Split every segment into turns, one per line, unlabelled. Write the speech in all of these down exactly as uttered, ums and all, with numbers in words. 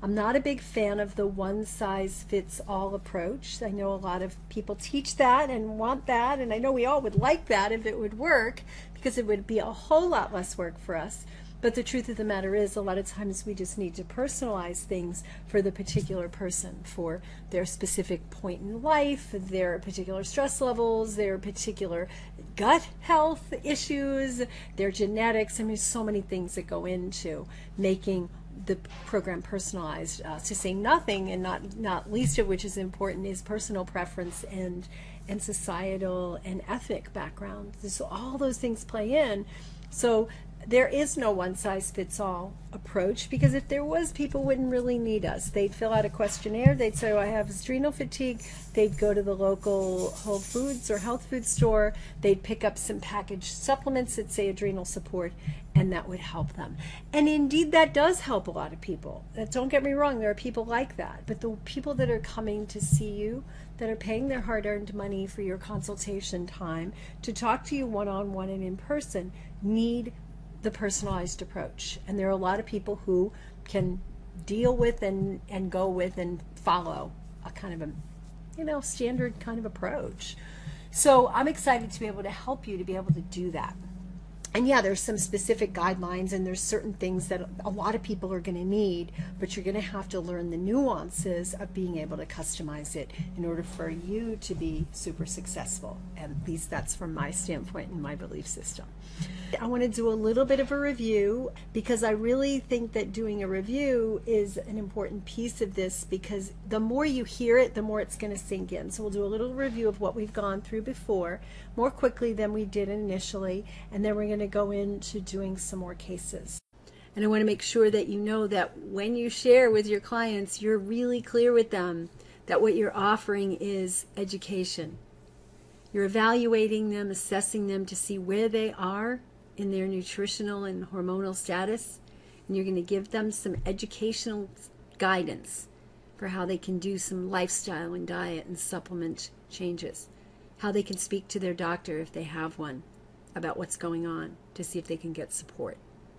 I'm not a big fan of the one-size-fits-all approach. I know a lot of people teach that and want that, and I know we all would like that if it would work, because it would be a whole lot less work for us. But the truth of the matter is, a lot of times we just need to personalize things for the particular person, for their specific point in life, their particular stress levels, their particular gut health issues, their genetics. I mean, there's so many things that go into making the program personalized. Uh, to say nothing, and not not least of which is important, is personal preference and and societal and ethnic background. So all those things play in. So there is no one-size-fits-all approach, because if there was, people wouldn't really need us. They'd fill out a questionnaire, they'd say, oh, I have adrenal fatigue, they'd go to the local Whole Foods or health food store, they'd pick up some packaged supplements that say adrenal support, and that would help them. And indeed, that does help a lot of people. Don't get me wrong, there are people like that, but the people that are coming to see you, that are paying their hard-earned money for your consultation time to talk to you one-on-one and in person, need the personalized approach. And there are a lot of people who can deal with and, and go with and follow a kind of a, you know, standard kind of approach. So I'm excited to be able to help you to be able to do that. And yeah, there's some specific guidelines, and there's certain things that a lot of people are going to need, but you're going to have to learn the nuances of being able to customize it in order for you to be super successful. And at least that's from my standpoint and my belief system. I want to do a little bit of a review, because I really think that doing a review is an important piece of this, because the more you hear it, the more it's going to sink in. So we'll do a little review of what we've gone through before, more quickly than we did initially, and then we're going to go into doing some more cases. And I want to make sure that you know that when you share with your clients, you're really clear with them that what you're offering is education. You're evaluating them, assessing them to see where they are in their nutritional and hormonal status, and you're going to give them some educational guidance for how they can do some lifestyle and diet and supplement changes, how they can speak to their doctor if they have one about what's going on, to see if they can get support.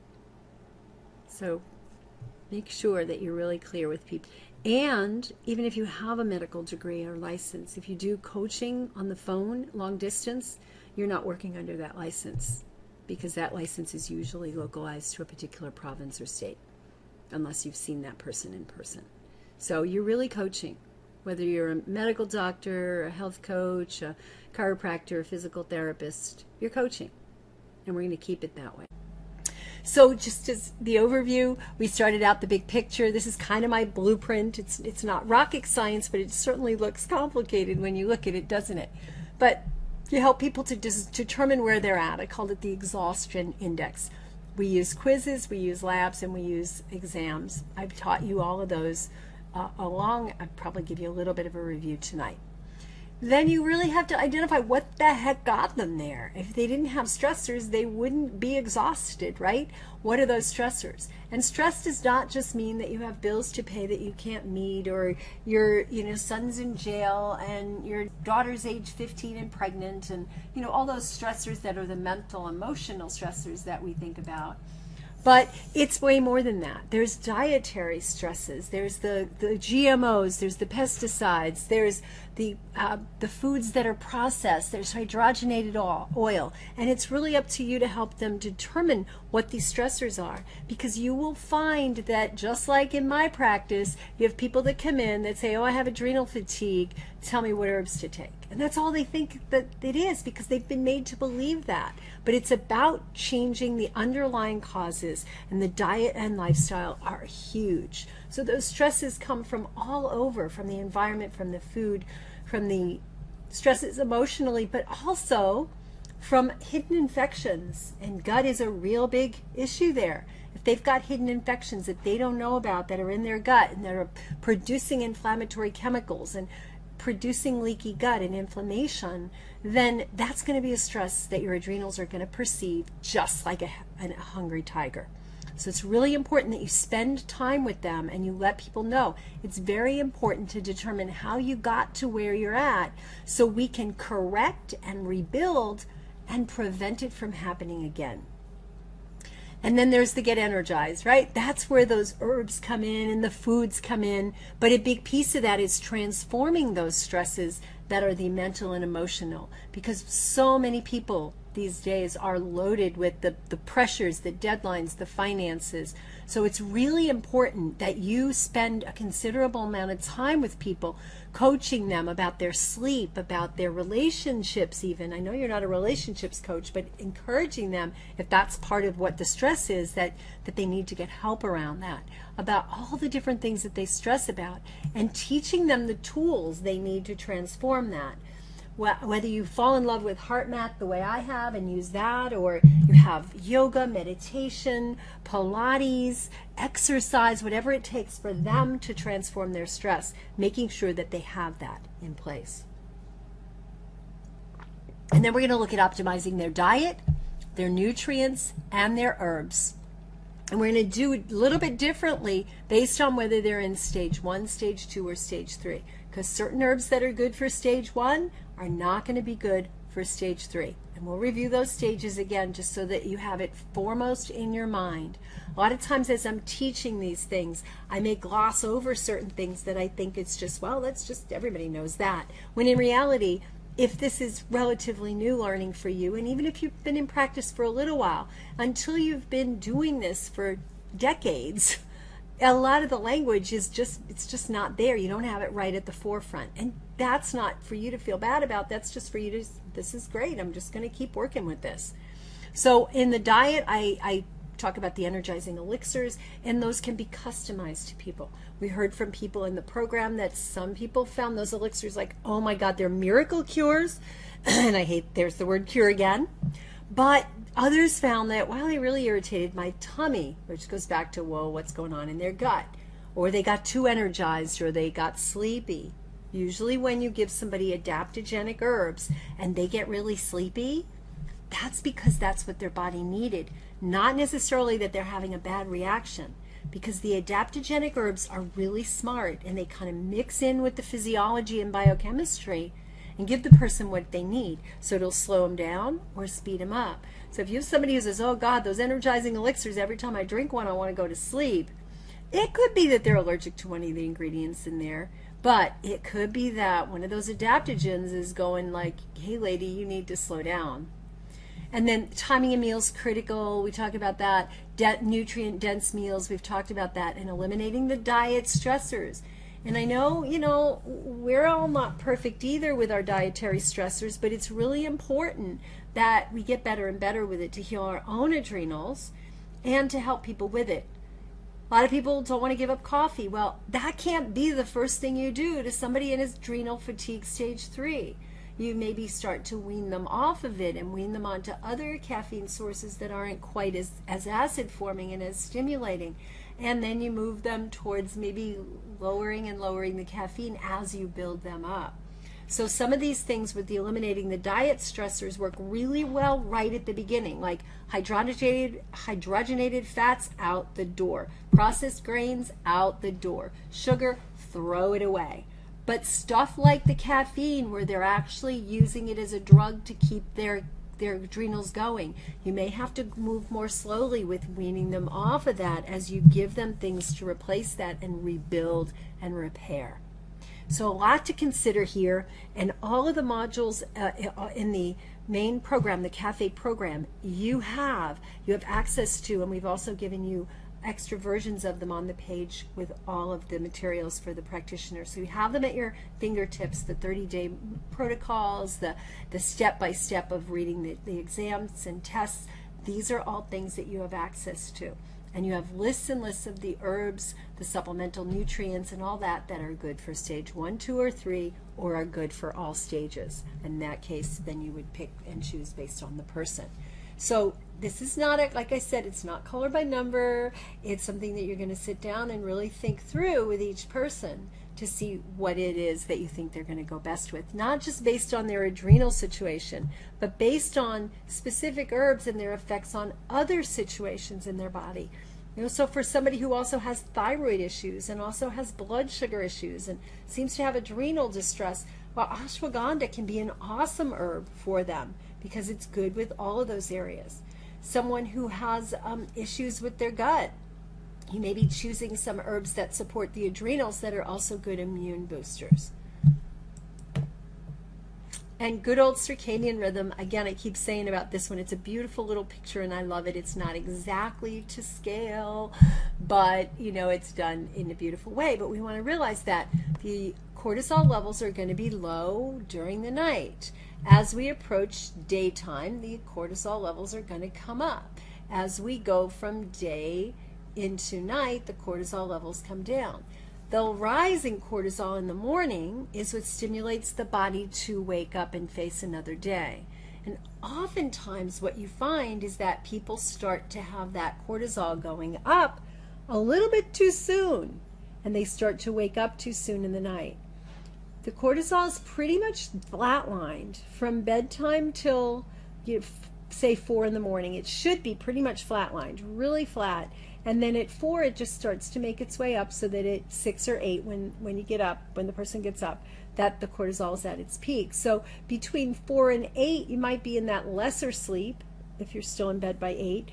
So make sure that you're really clear with people. And even if you have a medical degree or license, if you do coaching on the phone, long distance, you're not working under that license, because that license is usually localized to a particular province or state, unless you've seen that person in person. So you're really coaching, whether you're a medical doctor, a health coach, a chiropractor, a physical therapist, you're coaching, and we're going to keep it that way. So just as the overview, we started out the big picture. This is kind of my blueprint. It's it's not rocket science, but it certainly looks complicated when you look at it, doesn't it? But you help people to dis- determine where they're at. I called it the exhaustion index. We use quizzes, we use labs, and we use exams. I've taught you all of those uh, along. I'll probably give you a little bit of a review tonight. Then you really have to identify what the heck got them there. If they didn't have stressors, they wouldn't be exhausted, right? What are those stressors? And stress does not just mean that you have bills to pay that you can't meet, or your you know son's in jail and your daughter's age fifteen and pregnant, and you know all those stressors that are the mental, emotional stressors that we think about. But it's way more than that. There's dietary stresses. There's the, the G M Os. There's the pesticides. There's the uh, the foods that are processed. There's hydrogenated oil. And it's really up to you to help them determine what these stressors are. Because you will find that, just like in my practice, you have people that come in that say, oh, I have adrenal fatigue. Tell me what herbs to take. And that's all they think that it is, because they've been made to believe that. But it's about changing the underlying causes, and the diet and lifestyle are huge. So those stresses come from all over, from the environment, from the food, from the stresses emotionally, but also from hidden infections. And gut is a real big issue there. If they've got hidden infections that they don't know about, that are in their gut and that are producing inflammatory chemicals and producing leaky gut and inflammation, then that's going to be a stress that your adrenals are going to perceive, just like a, a hungry tiger. So it's really important that you spend time with them and you let people know. It's very important to determine how you got to where you're at, so we can correct and rebuild and prevent it from happening again. And then there's the get energized, right? That's where those herbs come in and the foods come in. But a big piece of that is transforming those stresses that are the mental and emotional, because so many people these days are loaded with the, the pressures, the deadlines, the finances. So it's really important that you spend a considerable amount of time with people, coaching them about their sleep, about their relationships even. I know you're not a relationships coach, but encouraging them, if that's part of what the stress is, that, that they need to get help around that, about all the different things that they stress about, and teaching them the tools they need to transform that. Whether you fall in love with HeartMath the way I have and use that, or you have yoga, meditation, Pilates, exercise, whatever it takes for them to transform their stress, making sure that they have that in place. And then we're going to look at optimizing their diet, their nutrients, and their herbs. And we're going to do it a little bit differently based on whether they're in stage one, stage two, or stage three. Because certain herbs that are good for stage one are not going to be good for stage three. And we'll review those stages again just so that you have it foremost in your mind. A lot of times as I'm teaching these things, I may gloss over certain things that I think it's just, well, that's just, everybody knows that. When in reality, if this is relatively new learning for you, and even if you've been in practice for a little while, until you've been doing this for decades, a lot of the language is just, it's just not there. You don't have it right at the forefront. And that's not for you to feel bad about. That's just for you to, this is great. I'm just going to keep working with this. So in the diet, I, I talk about the energizing elixirs, and those can be customized to people. We heard from people in the program that some people found those elixirs like, oh my God, they're miracle cures. And I hate, there's the word cure again. But others found that, wow, they really irritated my tummy, which goes back to, whoa, what's going on in their gut? Or they got too energized, or they got sleepy. Usually when you give somebody adaptogenic herbs and they get really sleepy, that's because that's what their body needed. Not necessarily that they're having a bad reaction, because the adaptogenic herbs are really smart and they kind of mix in with the physiology and biochemistry and give the person what they need. So it'll slow them down or speed them up. So if you have somebody who says, oh God, those energizing elixirs, every time I drink one, I want to go to sleep. It could be that they're allergic to one of the ingredients in there, but it could be that one of those adaptogens is going like, hey lady, you need to slow down. And then timing of meals critical. We talk about that. De- nutrient dense meals. We've talked about that. And eliminating the diet stressors. And I know, you know, we're all not perfect either with our dietary stressors, but it's really important that we get better and better with it to heal our own adrenals and to help people with it. A lot of people don't want to give up coffee. Well, that can't be the first thing you do to somebody in adrenal fatigue stage three. You maybe start to wean them off of it and wean them onto other caffeine sources that aren't quite as, as acid forming and as stimulating. And then you move them towards maybe lowering and lowering the caffeine as you build them up. So some of these things with the eliminating the diet stressors work really well right at the beginning, like hydrogenated, hydrogenated fats out the door, processed grains out the door, sugar, throw it away. But stuff like the caffeine, where they're actually using it as a drug to keep their their adrenals going, you may have to move more slowly with weaning them off of that as you give them things to replace that and rebuild and repair. So a lot to consider here, and all of the modules uh, in the main program, the CAFE program, you have you have access to, and we've also given you extra versions of them on the page with all of the materials for the practitioner. So you have them at your fingertips, the thirty-day protocols, the, the step-by-step of reading the, the exams and tests. These are all things that you have access to. And you have lists and lists of the herbs, the supplemental nutrients, and all that that are good for stage one, two, or three, or are good for all stages. In that case, then you would pick and choose based on the person. So this is not, a, like I said, it's not color by number. It's something that you're going to sit down and really think through with each person to see what it is that you think they're going to go best with. Not just based on their adrenal situation, but based on specific herbs and their effects on other situations in their body. You know, so for somebody who also has thyroid issues and also has blood sugar issues and seems to have adrenal distress, well, ashwagandha can be an awesome herb for them because it's good with all of those areas. someone who has um, issues with their gut. You may be choosing some herbs that support the adrenals that are also good immune boosters. And good old circadian rhythm, again, I keep saying about this one, it's a beautiful little picture and I love it. It's not exactly to scale, but you know, it's done in a beautiful way. But we want to realize that the cortisol levels are going to be low during the night. As we approach daytime, the cortisol levels are going to come up. As we go from day into night, the cortisol levels come down. The rise in cortisol in the morning is what stimulates the body to wake up and face another day. And oftentimes what you find is that people start to have that cortisol going up a little bit too soon, and they start to wake up too soon in the night. The cortisol is pretty much flatlined from bedtime till, you know, say four in the morning. It should be pretty much flatlined, really flat. And then at four, it just starts to make its way up so that at six or eight, when, when you get up, when the person gets up, that the cortisol is at its peak. So between four and eight, you might be in that lesser sleep if you're still in bed by eight.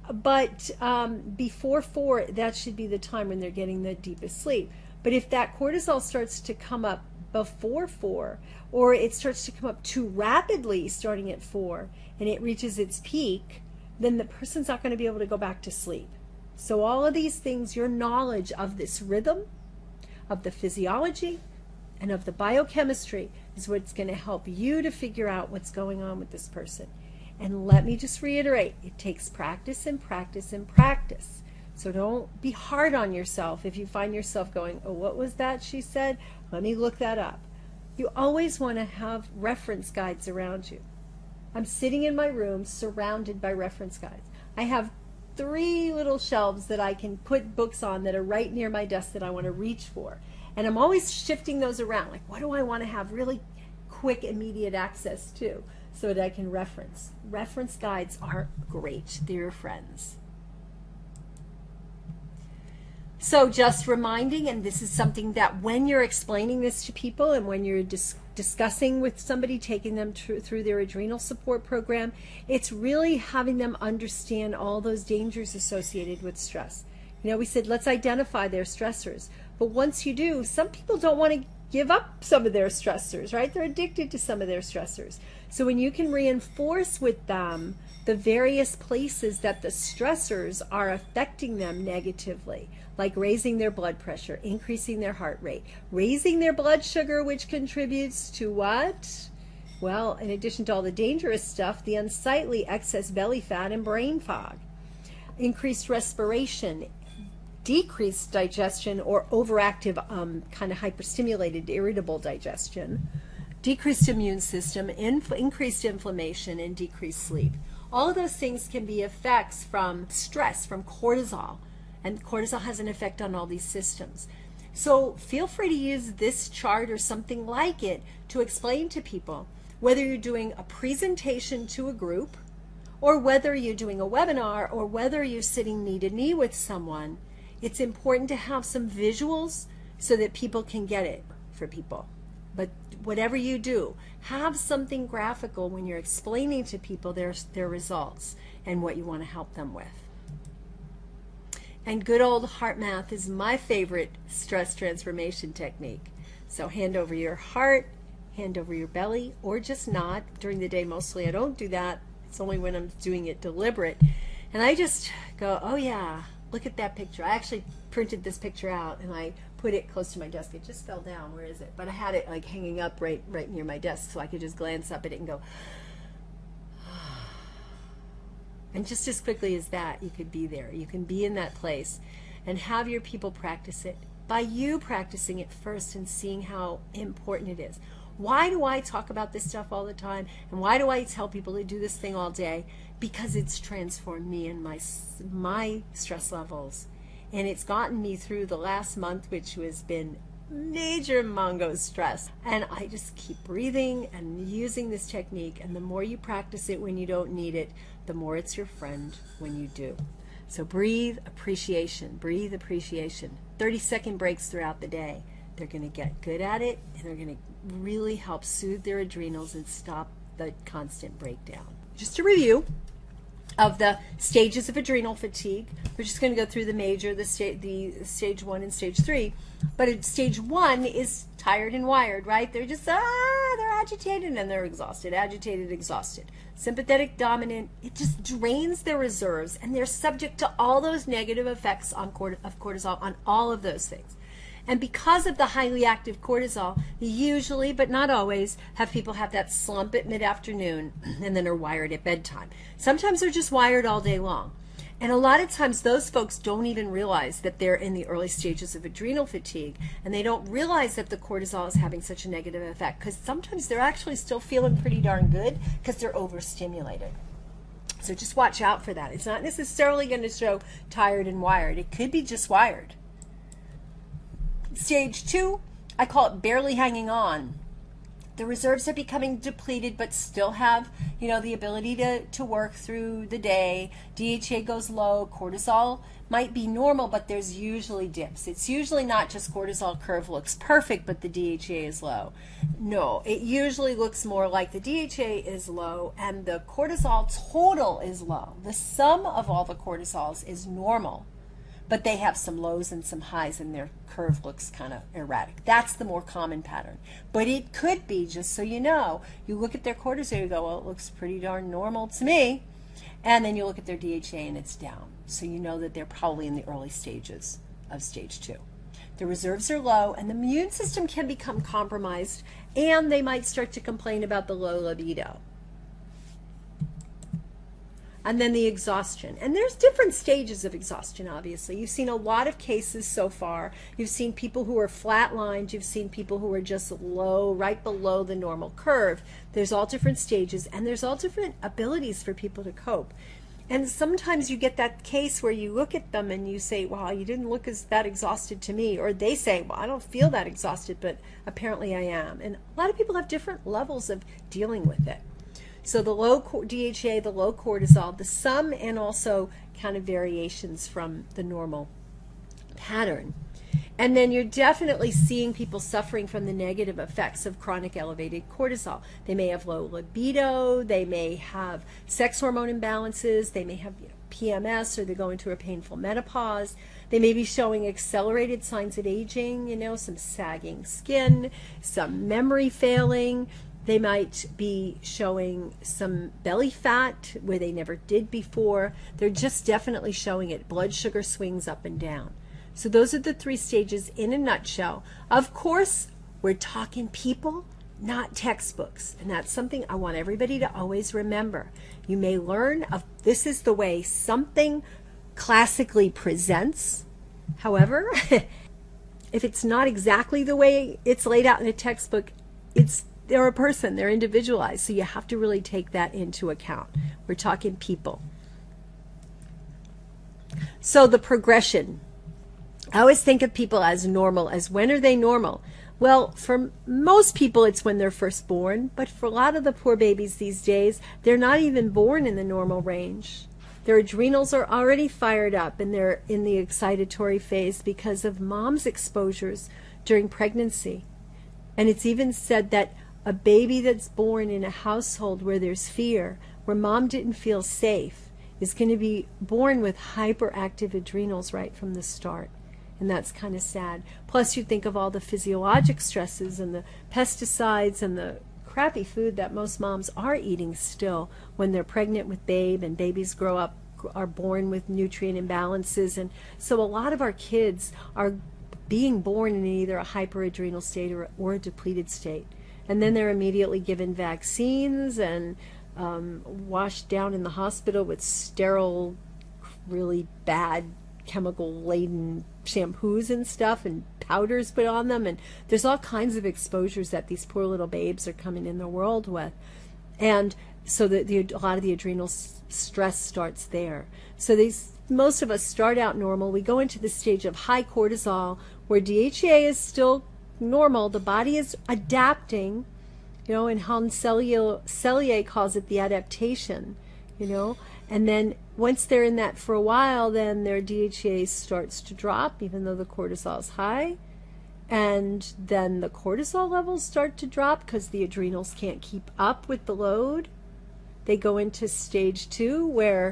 But um, before four, that should be the time when they're getting the deepest sleep. But if that cortisol starts to come up before four, or it starts to come up too rapidly starting at four, and it reaches its peak, then the person's not going to be able to go back to sleep. So all of these things, your knowledge of this rhythm, of the physiology, and of the biochemistry is what's going to help you to figure out what's going on with this person. And let me just reiterate, it takes practice and practice and practice. So don't be hard on yourself if you find yourself going, oh, what was that she said? Let me look that up. You always want to have reference guides around you. I'm sitting in my room surrounded by reference guides. I have three little shelves that I can put books on that are right near my desk that I want to reach for. And I'm always shifting those around. Like, what do I want to have really quick, immediate access to so that I can reference? Reference guides are great. They're your friends. So just reminding, and this is something that when you're explaining this to people and when you're dis discussing with somebody, taking them through their adrenal support program, it's really having them understand all those dangers associated with stress. You know, we said, let's identify their stressors. But once you do, some people don't want to give up some of their stressors, right? They're addicted to some of their stressors. So when you can reinforce with them the various places that the stressors are affecting them negatively, like raising their blood pressure, increasing their heart rate, raising their blood sugar, which contributes to what? Well, in addition to all the dangerous stuff, the unsightly excess belly fat and brain fog, increased respiration, decreased digestion or overactive, um, kind of hyperstimulated, irritable digestion, decreased immune system, inf increased inflammation, and decreased sleep. All of those things can be effects from stress, from cortisol. And cortisol has an effect on all these systems. So feel free to use this chart or something like it to explain to people, whether you're doing a presentation to a group, or whether you're doing a webinar, or whether you're sitting knee to knee with someone. It's important to have some visuals so that people can get it for people. But whatever you do, have something graphical when you're explaining to people their, their results and what you want to help them with. And good old HeartMath is my favorite stress transformation technique. So hand over your heart, hand over your belly, or just not. During the day, mostly I don't do that. It's only when I'm doing it deliberate. And I just go, oh yeah, look at that picture. I actually printed this picture out and I put it close to my desk. It just fell down. Where is it? But I had it like hanging up right, right near my desk so I could just glance up at it and go, and just as quickly as that, you could be there. You can be in that place and have your people practice it by you practicing it first and seeing how important it is. Why do I talk about this stuff all the time? And why do I tell people to do this thing all day? Because it's transformed me and my, my stress levels. And it's gotten me through the last month, which has been major Mongo stress. And I just keep breathing and using this technique. And the more you practice it when you don't need it, the more it's your friend when you do. So breathe appreciation, breathe appreciation. thirty second breaks throughout the day. They're going to get good at it, and they're going to really help soothe their adrenals and stop the constant breakdown. Just to review, of the stages of adrenal fatigue. We're just going to go through the major, the, sta- the stage one and stage three. But at stage one is tired and wired, right? They're just, ah, they're agitated and they're exhausted, agitated, exhausted. Sympathetic dominant, it just drains their reserves, and they're subject to all those negative effects on cort- of cortisol, on all of those things. And because of the highly active cortisol, you usually, but not always, have people have that slump at mid-afternoon and then are wired at bedtime. Sometimes they're just wired all day long. And a lot of times those folks don't even realize that they're in the early stages of adrenal fatigue, and they don't realize that the cortisol is having such a negative effect, because sometimes they're actually still feeling pretty darn good because they're overstimulated. So just watch out for that. It's not necessarily going to show tired and wired. It could be just wired. Stage two, I call it barely hanging on. The reserves are becoming depleted, but still have, you know, the ability to, to work through the day. D H A goes low. Cortisol might be normal, but there's usually dips. It's usually not just cortisol curve looks perfect, but the D H A is low. No, it usually looks more like the D H A is low and the cortisol total is low. The sum of all the cortisols is normal, but they have some lows and some highs, and their curve looks kind of erratic. That's the more common pattern. But it could be, just so you know, you look at their cortisol, you go, well, it looks pretty darn normal to me. And then you look at their D H A and it's down. So you know that they're probably in the early stages of stage two. The reserves are low, and the immune system can become compromised, and they might start to complain about the low libido. And then the exhaustion. And there's different stages of exhaustion, obviously. You've seen a lot of cases so far. You've seen people who are flatlined. You've seen people who are just low, right below the normal curve. There's all different stages, and there's all different abilities for people to cope. And sometimes you get that case where you look at them and you say, wow, you didn't look as that exhausted to me. Or they say, well, I don't feel that exhausted, but apparently I am. And a lot of people have different levels of dealing with it. So the low D H A, the low cortisol, the sum, and also kind of variations from the normal pattern. And then you're definitely seeing people suffering from the negative effects of chronic elevated cortisol. They may have low libido, they may have sex hormone imbalances, they may have, you know, P M S, or they're going through a painful menopause. They may be showing accelerated signs of aging, you know, some sagging skin, some memory failing. They might be showing some belly fat where they never did before. They're just definitely showing it. Blood sugar swings up and down. So those are the three stages in a nutshell. Of course, we're talking people, not textbooks. And that's something I want everybody to always remember. You may learn of this is the way something classically presents. However, if it's not exactly the way it's laid out in a textbook, it's they're a person, they're individualized, so you have to really take that into account. We're talking people. So the progression. I always think of people as normal, as when are they normal? Well, for most people it's when they're first born, but for a lot of the poor babies these days, they're not even born in the normal range. Their adrenals are already fired up and they're in the excitatory phase because of mom's exposures during pregnancy. And it's even said that a baby that's born in a household where there's fear, where mom didn't feel safe, is going to be born with hyperactive adrenals right from the start. And that's kind of sad. Plus you think of all the physiologic stresses and the pesticides and the crappy food that most moms are eating still when they're pregnant with babe, and babies grow up, are born with nutrient imbalances. And so a lot of our kids are being born in either a hyperadrenal state or, or a depleted state. And then they're immediately given vaccines and um, washed down in the hospital with sterile, really bad chemical-laden shampoos and stuff and powders put on them. And there's all kinds of exposures that these poor little babes are coming in the world with. And so the, the, a lot of the adrenal s- stress starts there. So these, most of us start out normal. We go into the stage of high cortisol where D H A is still normal. The body is adapting, you know, and Hans Selye calls it the adaptation, you know. And then once they're in that for a while, then their D H A starts to drop, even though the cortisol is high. And then the cortisol levels start to drop because the adrenals can't keep up with the load. They go into stage two where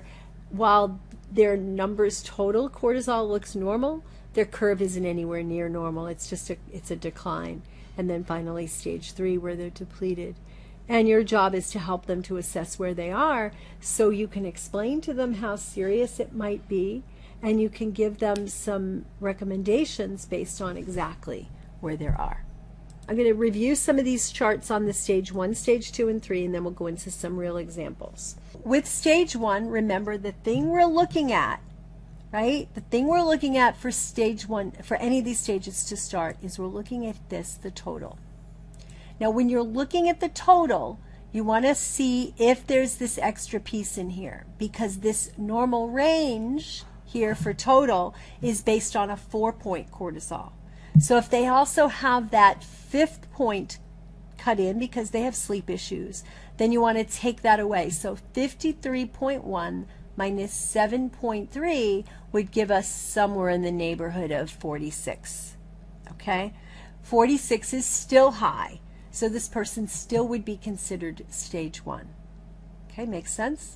while their numbers total cortisol looks normal, their curve isn't anywhere near normal. It's just a, it's a decline. And then finally stage three where they're depleted. And your job is to help them to assess where they are so you can explain to them how serious it might be, and you can give them some recommendations based on exactly where they are. I'm going to review some of these charts on the stage one, stage two, and three, and then we'll go into some real examples. With stage one, remember the thing we're looking at, right? The thing we're looking at for stage one, for any of these stages to start, is we're looking at this, the total. Now, when you're looking at the total, you want to see if there's this extra piece in here, because this normal range here for total is based on a four-point cortisol. So if they also have that fifth point cut in because they have sleep issues, then you want to take that away. So fifty-three point one minus seven point three would give us somewhere in the neighborhood of forty-six. Okay? forty-six is still high. So this person still would be considered stage one. Okay, makes sense?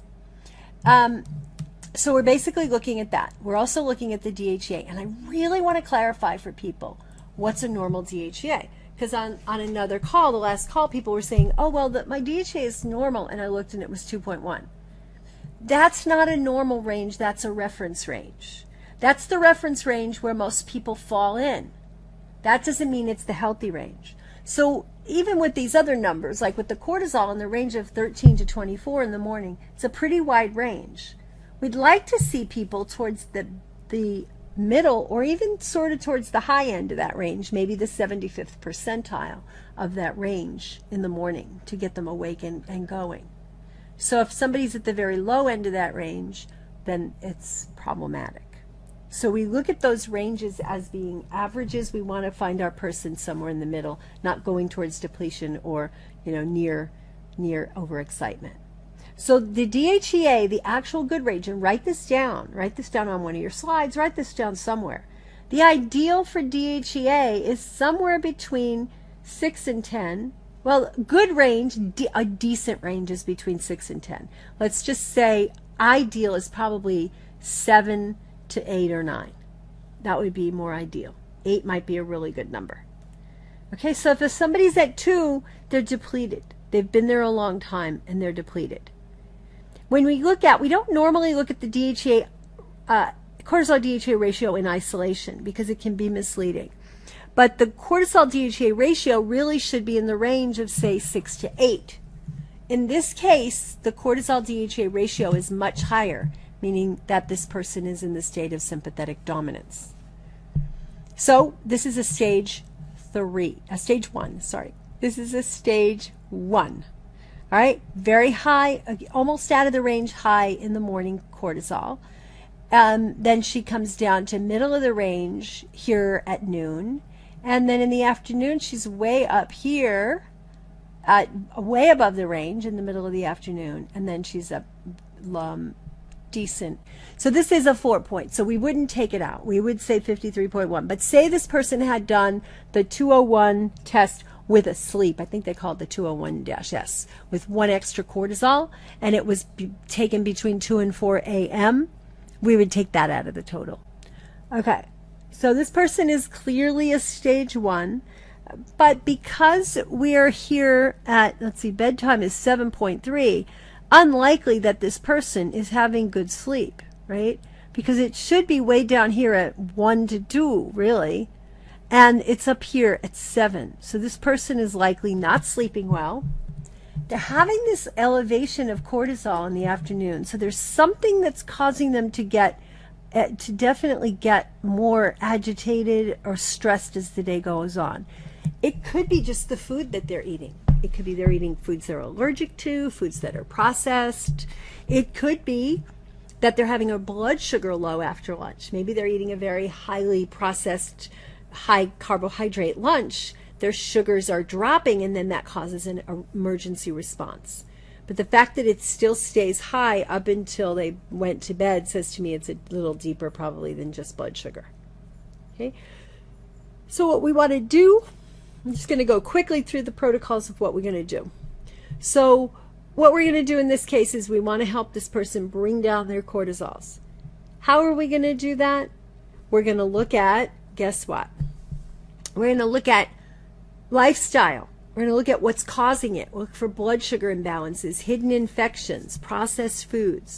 Um, so we're basically looking at that. We're also looking at the D H E A. And I really want to clarify for people what's a normal D H E A. Because on, on another call, the last call, people were saying, oh, well, the, my D H E A is normal. And I looked and it was two point one. That's not a normal range. That's a reference range. That's the reference range where most people fall in. That doesn't mean it's the healthy range. So even with these other numbers, like with the cortisol in the range of thirteen to twenty-four in the morning, it's a pretty wide range. We'd like to see people towards the, the middle or even sort of towards the high end of that range, maybe the seventy-fifth percentile of that range in the morning to get them awake and, and going. So if somebody's at the very low end of that range, then it's problematic. So we look at those ranges as being averages. We want to find our person somewhere in the middle, not going towards depletion or, you know, near near overexcitement. So the D H E A, the actual good range, and write this down. Write this down on one of your slides. Write this down somewhere. The ideal for D H E A is somewhere between six and ten. Well, good range, a decent range is between six and ten. Let's just say ideal is probably seven to eight or nine. That would be more ideal. Eight might be a really good number. Okay, so if somebody's at two, they're depleted. They've been there a long time and they're depleted. When we look at, we don't normally look at the D H E A, uh, cortisol D H E A ratio in isolation because it can be misleading. But the cortisol D H E A ratio really should be in the range of, say, six to eight. In this case, the cortisol D H E A ratio is much higher, meaning that this person is in the state of sympathetic dominance. So this is a stage three, a stage one, sorry. This is a stage one. All right, very high, almost out of the range high in the morning cortisol. Um, then she comes down to middle of the range here at noon. And then in the afternoon, she's way up here, at, way above the range in the middle of the afternoon. And then she's up um, decent. So this is a four point. So we wouldn't take it out. We would say fifty-three point one. But say this person had done the two oh one test with a sleep. I think they call it the two oh one S with one extra cortisol. And it was be taken between two and four A M We would take that out of the total. Okay. So this person is clearly a stage one. But because we are here at, let's see, bedtime is seven point three, unlikely that this person is having good sleep, right? Because it should be way down here at one to two, really. And it's up here at seven. So this person is likely not sleeping well. They're having this elevation of cortisol in the afternoon. So there's something that's causing them to get, uh, to definitely get more agitated or stressed as the day goes on. It could be just the food that they're eating. It could be they're eating foods they're allergic to, foods that are processed. It could be that they're having a blood sugar low after lunch. Maybe they're eating a very highly processed, high carbohydrate lunch. Their sugars are dropping, and then that causes an emergency response. But the fact that it still stays high up until they went to bed says to me it's a little deeper probably than just blood sugar. Okay. So what we want to do, I'm just going to go quickly through the protocols of what we're going to do. So what we're going to do in this case is we want to help this person bring down their cortisols. How are we going to do that? We're going to look at, guess what? We're going to look at lifestyle. We're going to look at what's causing it. Look for blood sugar imbalances, hidden infections, processed foods,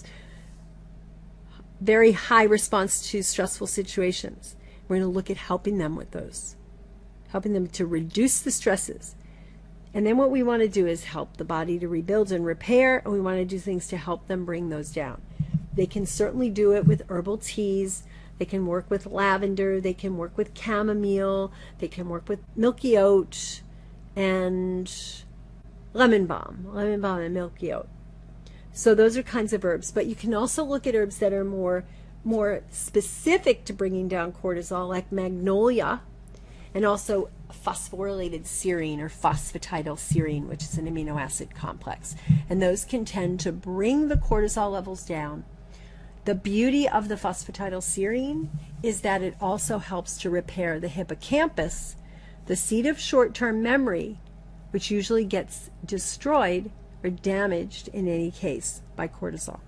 very high response to stressful situations. We're going to look at helping them with those, helping them to reduce the stresses. And then what we want to do is help the body to rebuild and repair, and we want to do things to help them bring those down. They can certainly do it with herbal teas. They can work with lavender. They can work with chamomile. They can work with milky oat and lemon balm, lemon balm and milky oat. So those are kinds of herbs. But you can also look at herbs that are more, more specific to bringing down cortisol, like magnolia, and also phosphorylated serine or phosphatidylserine, which is an amino acid complex. And those can tend to bring the cortisol levels down. The beauty of the phosphatidylserine is that it also helps to repair the hippocampus, the seat of short-term memory, which usually gets destroyed or damaged in any case by cortisol.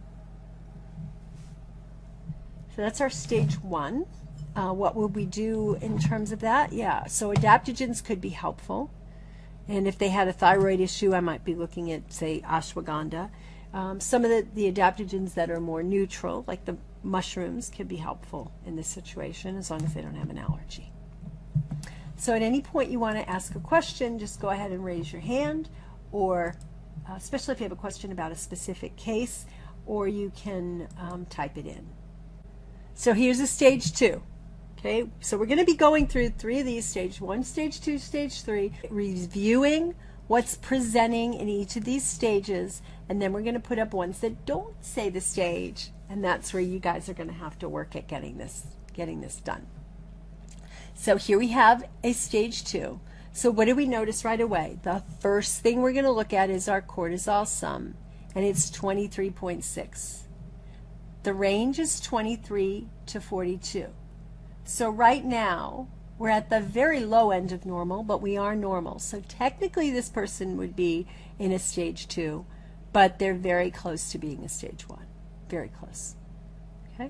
So that's our stage one. Uh, what would we do in terms of that? Yeah, so adaptogens could be helpful. And if they had a thyroid issue, I might be looking at, say, ashwagandha. Um, some of the, the adaptogens that are more neutral, like the mushrooms, can be helpful in this situation as long as they don't have an allergy. So at any point you want to ask a question, just go ahead and raise your hand, or uh, especially if you have a question about a specific case, or you can um, type it in. So here's a stage two. Okay, so we're going to be going through three of these, stage one, stage two, stage three, reviewing what's presenting in each of these stages, and then we're going to put up ones that don't say the stage, and that's where you guys are going to have to work at getting this, getting this done. So here we have a stage two. So what do we notice right away? The first thing we're going to look at is our cortisol sum, and it's twenty-three point six. The range is twenty-three to forty-two. So right now, we're at the very low end of normal, but we are normal. So technically this person would be in a stage two, but they're very close to being a stage one. Very close. Okay?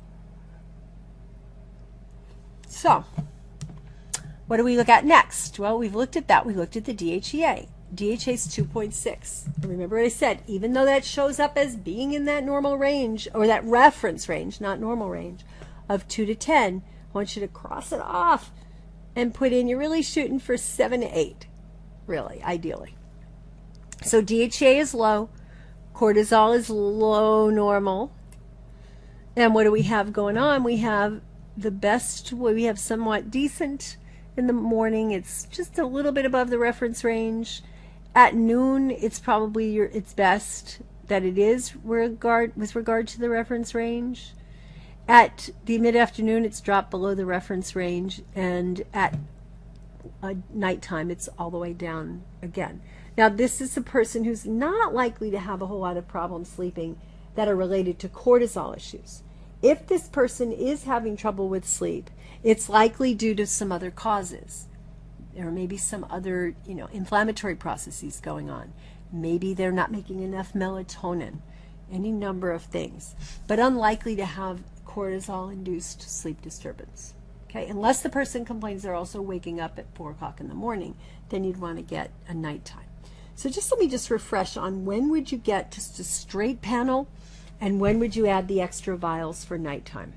So, what do we look at next? Well, we've looked at that. We looked at the D H E A. D H E A is two point six. Remember what I said, even though that shows up as being in that normal range, or that reference range, not normal range, of two to ten, I want you to cross it off and put in, you're really shooting for seven to eight, really, ideally. So D H E A is low, cortisol is low normal, and what do we have going on? We have the best, we have somewhat decent in the morning. It's just a little bit above the reference range. At noon, it's probably your, it's best that it is regard, with regard to the reference range. At the mid-afternoon, it's dropped below the reference range, and at uh, nighttime, it's all the way down again. Now, this is a person who's not likely to have a whole lot of problems sleeping that are related to cortisol issues. If this person is having trouble with sleep, it's likely due to some other causes. There may be some other, you know, inflammatory processes going on. Maybe they're not making enough melatonin, any number of things, but unlikely to have cortisol-induced sleep disturbance. Okay, unless the person complains they're also waking up at four o'clock in the morning, then you'd want to get a nighttime. So just let me just refresh on when would you get just a straight panel, and when would you add the extra vials for nighttime?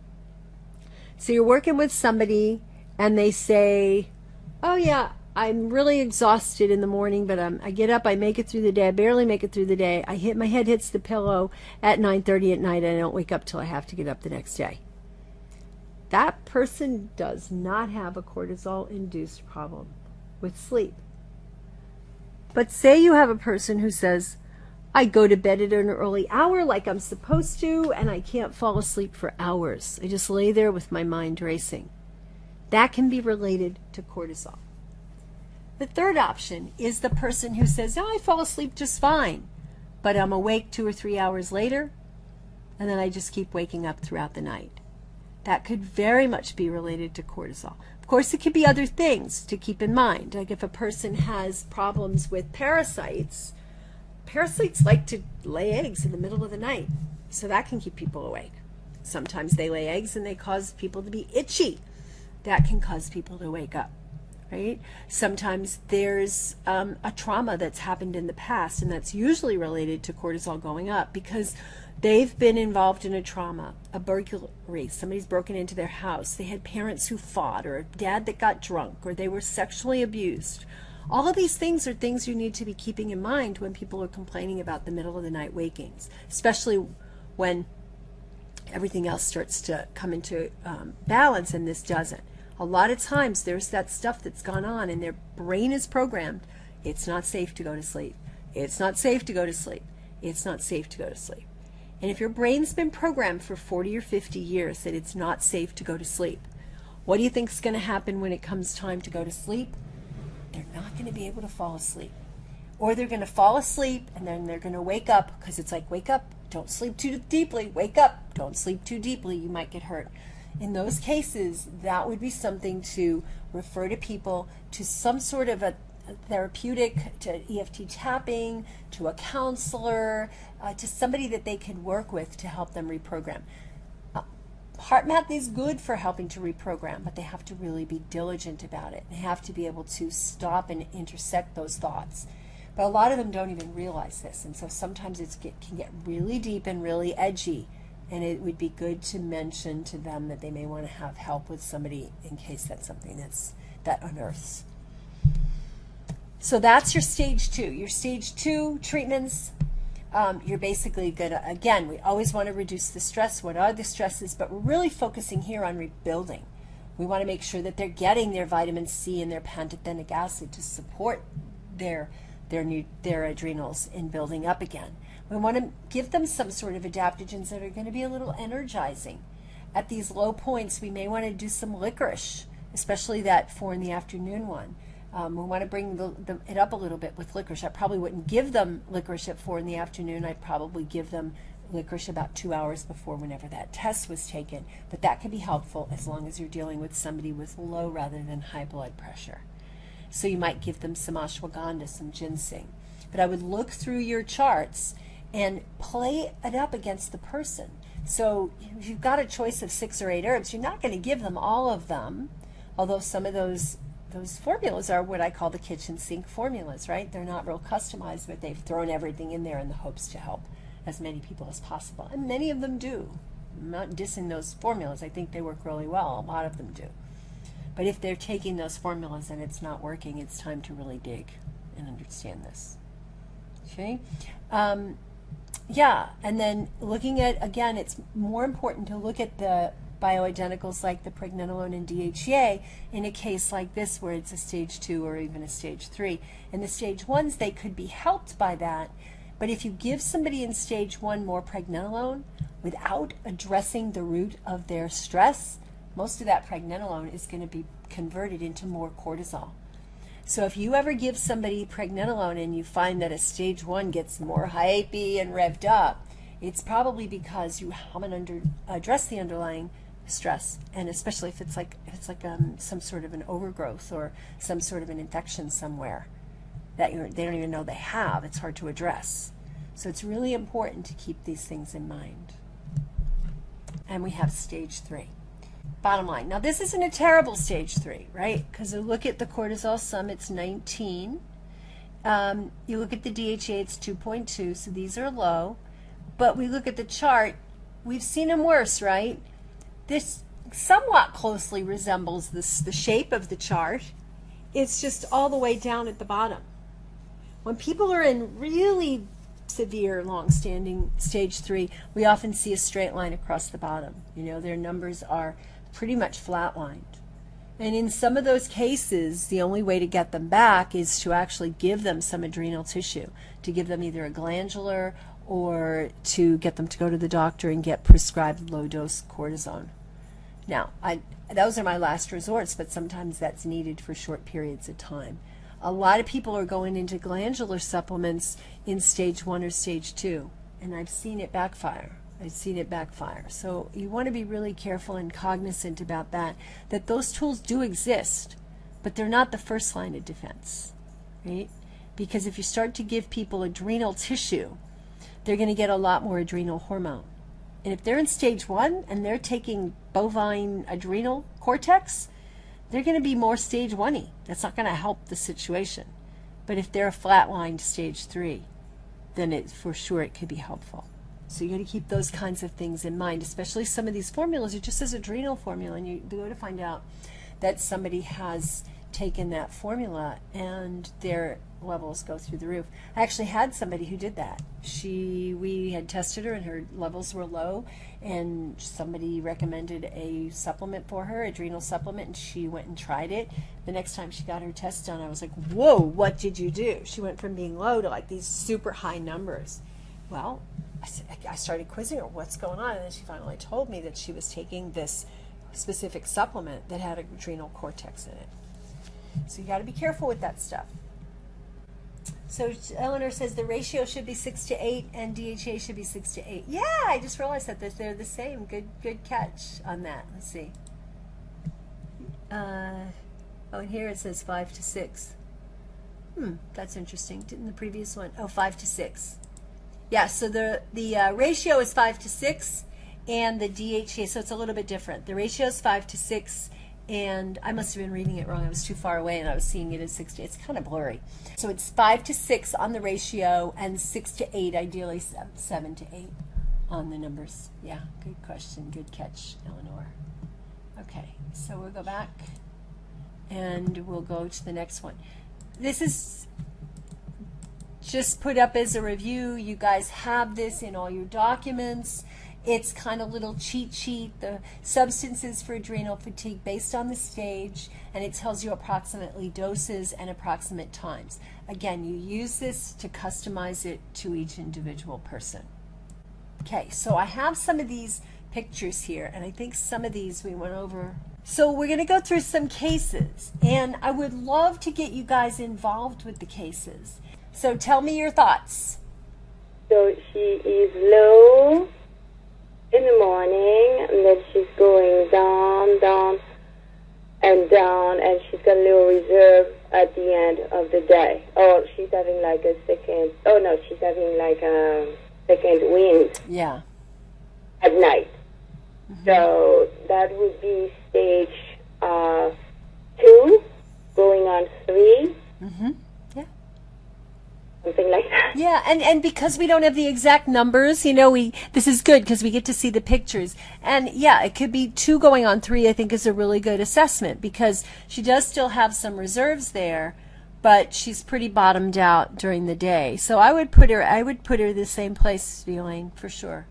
So you're working with somebody and they say, oh yeah, I'm really exhausted in the morning, but um, I get up, I make it through the day, I barely make it through the day, I hit, my head hits the pillow at nine thirty at night, and I don't wake up till I have to get up the next day. That person does not have a cortisol-induced problem with sleep. But say you have a person who says, I go to bed at an early hour like I'm supposed to, and I can't fall asleep for hours. I just lay there with my mind racing. That can be related to cortisol. The third option is the person who says, oh, I fall asleep just fine, but I'm awake two or three hours later, and then I just keep waking up throughout the night. That could very much be related to cortisol. Of course, it could be other things to keep in mind. Like if a person has problems with parasites, parasites like to lay eggs in the middle of the night, so that can keep people awake. Sometimes they lay eggs and they cause people to be itchy. That can cause people to wake up, right? Sometimes there's um, a trauma that's happened in the past, and that's usually related to cortisol going up because they've been involved in a trauma, a burglary, somebody's broken into their house, they had parents who fought, or a dad that got drunk, or they were sexually abused. All of these things are things you need to be keeping in mind when people are complaining about the middle of the night wakings, especially when everything else starts to come into um, balance and this doesn't. A lot of times there's that stuff that's gone on and their brain is programmed. It's not safe to go to sleep. It's not safe to go to sleep. It's not safe to go to sleep. And if your brain's been programmed for forty or fifty years that it's not safe to go to sleep, what do you think is going to happen when it comes time to go to sleep? They're not going to be able to fall asleep. Or they're going to fall asleep and then they're going to wake up because it's like, wake up, don't sleep too deeply, wake up, don't sleep too deeply, you might get hurt. In those cases, that would be something to refer to people to some sort of a therapeutic, to E F T tapping, to a counselor, uh, to somebody that they could work with to help them reprogram. Uh, HeartMath is good for helping to reprogram, but they have to really be diligent about it. They have to be able to stop and intersect those thoughts. But a lot of them don't even realize this, and so sometimes it can get really deep and really edgy, and it would be good to mention to them that they may want to have help with somebody in case that's something that's that unearths. So that's your stage two. Your stage two treatments, um, you're basically going to, again, we always want to reduce the stress. What are the stresses? But we're really focusing here on rebuilding. We want to make sure that they're getting their vitamin C and their pantothenic acid to support their their new, their adrenals in building up again. We want to give them some sort of adaptogens that are going to be a little energizing. At these low points, we may want to do some licorice, especially that four in the afternoon one. Um, we want to bring the, the, it up a little bit with licorice. I probably wouldn't give them licorice at four in the afternoon. I'd probably give them licorice about two hours before whenever that test was taken. But that can be helpful as long as you're dealing with somebody with low rather than high blood pressure. So you might give them some ashwagandha, some ginseng. But I would look through your charts and play it up against the person. So if you've got a choice of six or eight herbs, you're not going to give them all of them, although some of those those formulas are what I call the kitchen sink formulas, right? They're not real customized, but they've thrown everything in there in the hopes to help as many people as possible. And many of them do. I'm not dissing those formulas. I think they work really well. A lot of them do. But if they're taking those formulas and it's not working, it's time to really dig and understand this. Okay? Um, yeah, and then looking at, again, it's more important to look at the bioidenticals like the pregnenolone and D H E A in a case like this where it's a stage two or even a stage three. In the stage ones, they could be helped by that, but if you give somebody in stage one more pregnenolone without addressing the root of their stress, most of that pregnenolone is going to be converted into more cortisol. So if you ever give somebody pregnenolone and you find that a stage one gets more hypey and revved up, it's probably because you haven't under, addressed the underlying stress, and especially if it's like if it's like um, some sort of an overgrowth or some sort of an infection somewhere that you're, they don't even know they have. It's hard to address. So it's really important to keep these things in mind. And we have stage three. Bottom line. Now this isn't a terrible stage three, right? Because you look at the cortisol sum, it's nineteen. Um, you look at the D H E A, it's two point two, so these are low. But we look at the chart, we've seen them worse, right? This somewhat closely resembles this, the shape of the chart. It's just all the way down at the bottom. When people are in really severe, long-standing stage three, we often see a straight line across the bottom. You know, their numbers are pretty much flatlined. And in some of those cases, the only way to get them back is to actually give them some adrenal tissue, to give them either a glandular or to get them to go to the doctor and get prescribed low-dose cortisone. Now, I, those are my last resorts, but sometimes that's needed for short periods of time. A lot of people are going into glandular supplements in stage one or stage two, and I've seen it backfire. I've seen it backfire. So you want to be really careful and cognizant about that, that those tools do exist, but they're not the first line of defense, right? because if you start to give people adrenal tissue, they're going to get a lot more adrenal hormone. And if they're in stage one and they're taking bovine adrenal cortex, they're going to be more stage one-y. That's not going to help the situation. But if they're a flatlined stage three, then it, for sure it could be helpful. So you got to keep those kinds of things in mind, especially some of these formulas are just as adrenal formula, and you go to find out that somebody has taken that formula and their levels go through the roof. I actually had somebody who did that. She, we had tested her and her levels were low, and somebody recommended a supplement for her, adrenal supplement, and she went and tried it. The next time she got her test done, I was like, whoa, what did you do? She went from being low to like these super high numbers. Well, I, said, I started quizzing her, what's going on? And then she finally told me that she was taking this specific supplement that had adrenal cortex in it. So you got to be careful with that stuff. So Eleanor says the ratio should be six to eight and D H A should be six to eight. Yeah, I just realized that they're the same. Good, good catch on that. Let's see. Uh, oh, and here it says five to six. Hmm, that's interesting. Didn't the previous one? Oh, five to six. Yeah, so the the uh, ratio is five to six, and the D H A. So it's a little bit different. The ratio is five to six. And I must have been reading it wrong. I was too far away, and I was seeing it as six to eight. It's kind of blurry. So it's five to six on the ratio, and six to eight, ideally seven to eight on the numbers. Yeah, good question. Good catch, Eleanor. Okay, so we'll go back, and we'll go to the next one. This is just put up as a review. You guys have this in all your documents. It's kind of little cheat sheet, the substances for adrenal fatigue based on the stage, and it tells you approximately doses and approximate times. Again, you use this to customize it to each individual person. Okay, so I have some of these pictures here, and I think some of these we went over. So we're going to go through some cases, and I would love to get you guys involved with the cases. So tell me your thoughts.
So she is low in the morning, and then she's going down, down, and down, and she's got a little reserve at the end of the day. Or she's having like a second, oh no, she's having like a second wind.
Yeah.
At night.
Mm-hmm.
So that would be stage uh, two, going on three.
Mm-hmm.
Something like that.
Yeah, and, and because we don't have the exact numbers, you know, we this is good because we get to see the pictures. And yeah, it could be two going on three, I think, is a really good assessment because she does still have some reserves there, but she's pretty bottomed out during the day. So I would put her I would put her the same place, Elaine, for sure.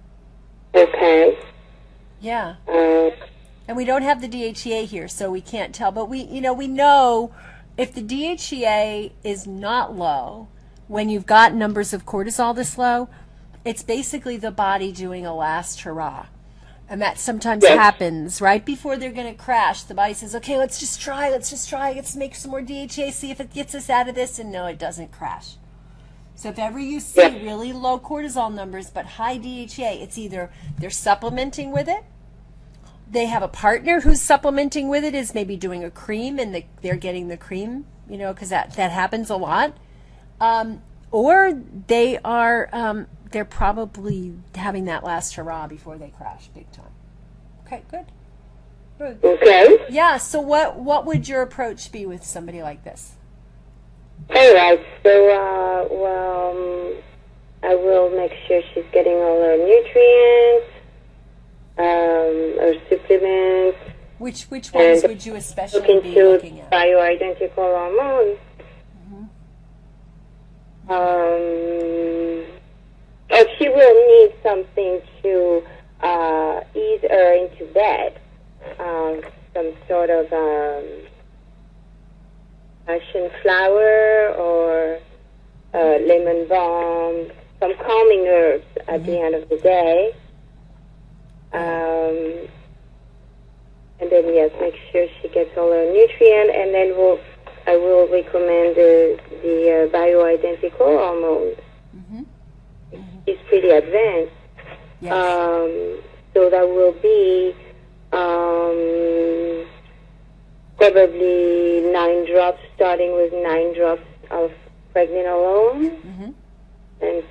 Okay.
Yeah.
Uh,
and we don't have the D H E A here, so we can't tell. But we you know, we know if the D H E A is not low, when you've got numbers of cortisol this low, it's basically the body doing a last hurrah. And that sometimes
yes.
happens right before they're going to crash. The body says, okay, let's just try, let's just try, let's make some more D H A, see if it gets us out of this, and no, it doesn't crash. So if ever you see
yes.
really low cortisol numbers but high D H A, it's either they're supplementing with it, they have a partner who's supplementing with it, is maybe doing a cream, and they, they're getting the cream, you know, because that, that happens a lot. Um, or they are, um, they're probably having that last hurrah before they crash big time. Okay, good. Good.
Okay.
Yeah, so what, what would your approach be with somebody like this?
All right, so, uh, well, um, I will make sure she's getting all her nutrients, um, her supplements.
Which, which ones would you especially
looking
be
to
looking at?
Bioidentical hormones.
Mm-hmm.
Um, and she will need something to uh, ease her into bed. Um, some sort of um, passion flower or uh, lemon balm, some calming herbs at mm-hmm. the end of the day. Um, and then, yes, make sure she gets all her nutrients, and then we'll I will recommend the, the uh, bioidentical hormones. Mm-hmm. Mm-hmm. It's pretty advanced.
Yes.
Um, so that will be um, probably nine drops, starting with nine drops of pregnenolone,
Mm-hmm.
and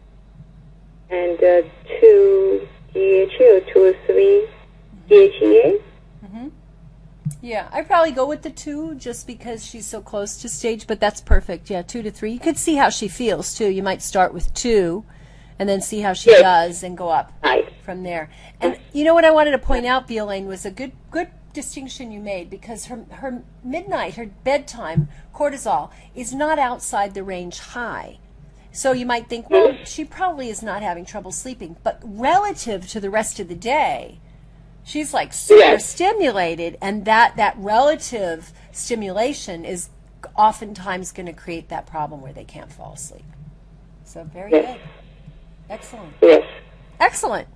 and uh, two D H E A or two or three D H E A.
Mm-hmm. Yeah, I'd probably go with the two just because she's so close to stage, but that's perfect. Yeah, two to three. You could see how she feels, too. You might start with two and then see how she
Yes.
does and go up
Right.
from there. And you know what I wanted to point out, Violaine, was a good good distinction you made, because her her midnight, her bedtime cortisol is not outside the range high. So you might think, well, she probably is not having trouble sleeping, but relative to the rest of the day, she's like super
Yes.
stimulated, and that, that relative stimulation is oftentimes going to create that problem where they can't fall asleep. So very
Yes.
good. Excellent.
Yes.
Excellent.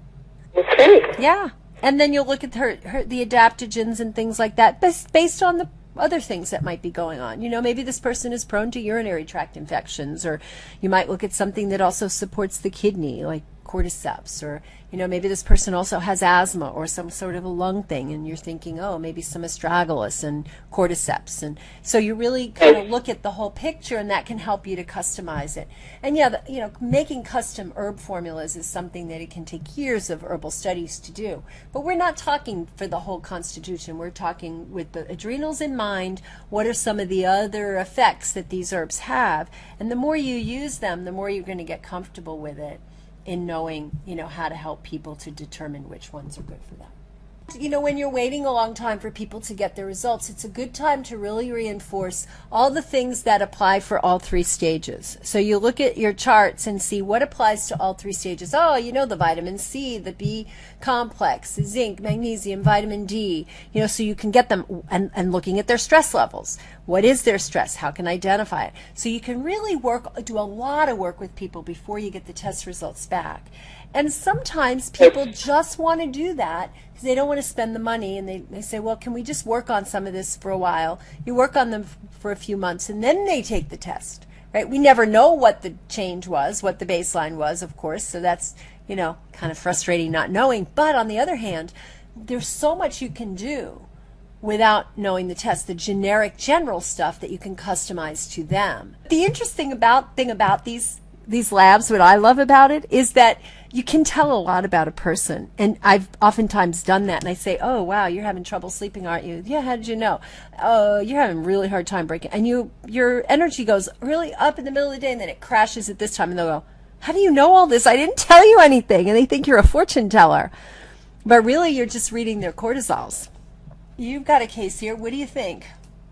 Okay.
Yeah. And then you'll look at her, her the adaptogens and things like that bas- based on the other things that might be going on. You know, maybe this person is prone to urinary tract infections, or you might look at something that also supports the kidney, like cordyceps, or, you know, maybe this person also has asthma or some sort of a lung thing, and you're thinking, oh, maybe some astragalus and cordyceps. And so you really kind of look at the whole picture, and that can help you to customize it. And yeah, the, you know, making custom herb formulas is something that it can take years of herbal studies to do. But we're not talking for the whole constitution. We're talking with the adrenals in mind, what are some of the other effects that these herbs have? And the more you use them, the more you're going to get comfortable with it, in knowing, you know, how to help people to determine which ones are good for them. You know, when you're waiting a long time for people to get their results, it's a good time to really reinforce all the things that apply for all three stages. So you look at your charts and see what applies to all three stages. Oh, you know, the vitamin C, the B complex, the zinc, magnesium, vitamin D, you know, so you can get them, and, and looking at their stress levels. What is their stress? How can I identify it? So you can really work, do a lot of work with people before you get the test results back. And sometimes people just want to do that because they don't want to spend the money, and they, they say, well, can we just work on some of this for a while? You work on them f- for a few months, and then they take the test, right? We never know what the change was, what the baseline was, of course, so that's, you know, kind of frustrating not knowing. But on the other hand, there's so much you can do without knowing the test, the generic general stuff that you can customize to them. The interesting about thing about these these labs, what I love about it, is that you can tell a lot about a person. And I've oftentimes done that, and I say, oh, wow, you're having trouble sleeping, aren't you? Yeah, how did you know? Oh, you're having a really hard time breaking. And you, your energy goes really up in the middle of the day, and then it crashes at this time, and they'll go, how do you know all this? I didn't tell you anything. And they think you're a fortune teller. But really, you're just reading their cortisols. You've got a case here. What do you think?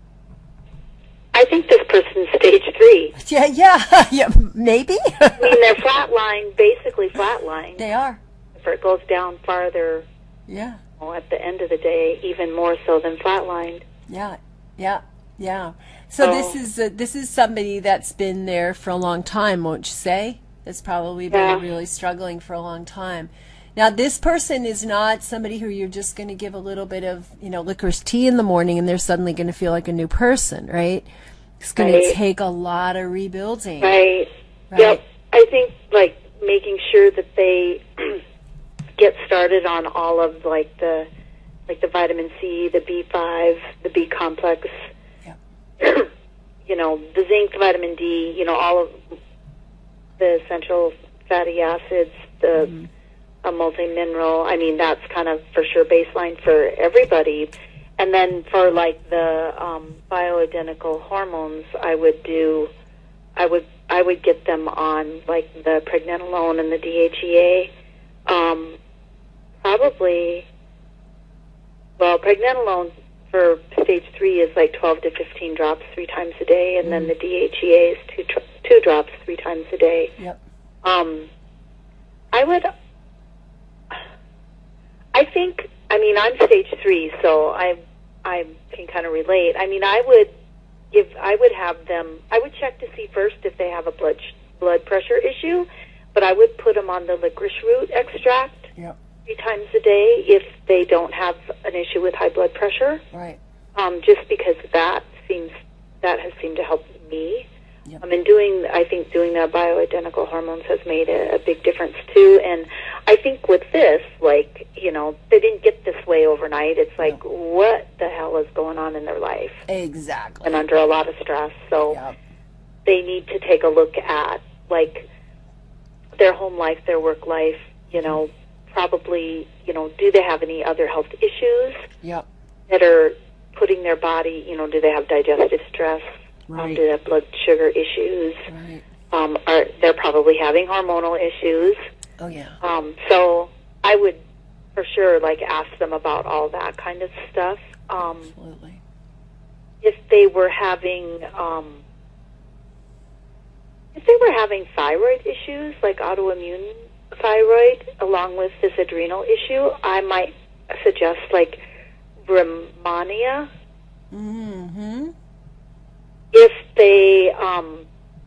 I think this person's stage three.
Yeah, yeah, yeah, maybe.
I mean, they're flatline, basically flatline.
They are.
If it goes down farther,
Yeah,
well, at the end of the day, even more so than flatlined.
yeah, yeah, yeah. So
Oh.
this is uh, this is somebody that's been there for a long time, won't you say? That's probably been
Yeah.
really struggling for a long time. Now, this person is not somebody who you're just going to give a little bit of, you know, licorice tea in the morning and they're suddenly going to feel like a new person, right? It's going
Right.
to take a lot of rebuilding.
Right.
Right.
Yep. I think, like, making sure that they get started on all of, like, the like the vitamin C, the B five, the B complex,
Yep.
you know, the zinc, the vitamin D, you know, all of the essential fatty acids, the
Mhm.
a multi-mineral. I mean, that's kind of for sure baseline for everybody. And then for like the um, bioidentical hormones, I would do, I would I would get them on like the pregnenolone and the D H E A. Um, probably, well, pregnenolone for stage three is like twelve to fifteen drops three times a day, and then the D H E A is two tr- two drops three times a day.
Yep.
Um, I would. I think, I mean, I'm stage three, so I I can kind of relate. I mean, I would give, I would have them, I would check to see first if they have a blood sh- blood pressure issue, but I would put them on the licorice root extract
Yep.
three times a day if they don't have an issue with high blood pressure,
Right.
um, just because that seems, that has seemed to help me.
Yep.
I mean, doing, I think doing the bioidentical hormones has made a, a big difference too. And I think with this, like, you know, they didn't get this way overnight. It's like, what the hell is going on in their life?
Exactly.
And under a lot of stress. So,
Yep.
they need to take a look at, like, their home life, their work life, you know, probably, you know, do they have any other health issues
Yep.
that are putting their body, you know, do they have digestive stress? Um,
Right.
do they have blood sugar issues?
Right.
Um, are they're probably having hormonal issues?
Oh, yeah.
Um, so I would for sure like ask them about all that kind of stuff. Um,
Absolutely.
if they were having um, if they were having thyroid issues, like autoimmune thyroid, along with this adrenal issue, I might suggest like Rehmannia.
Mm-hmm.
If they, um,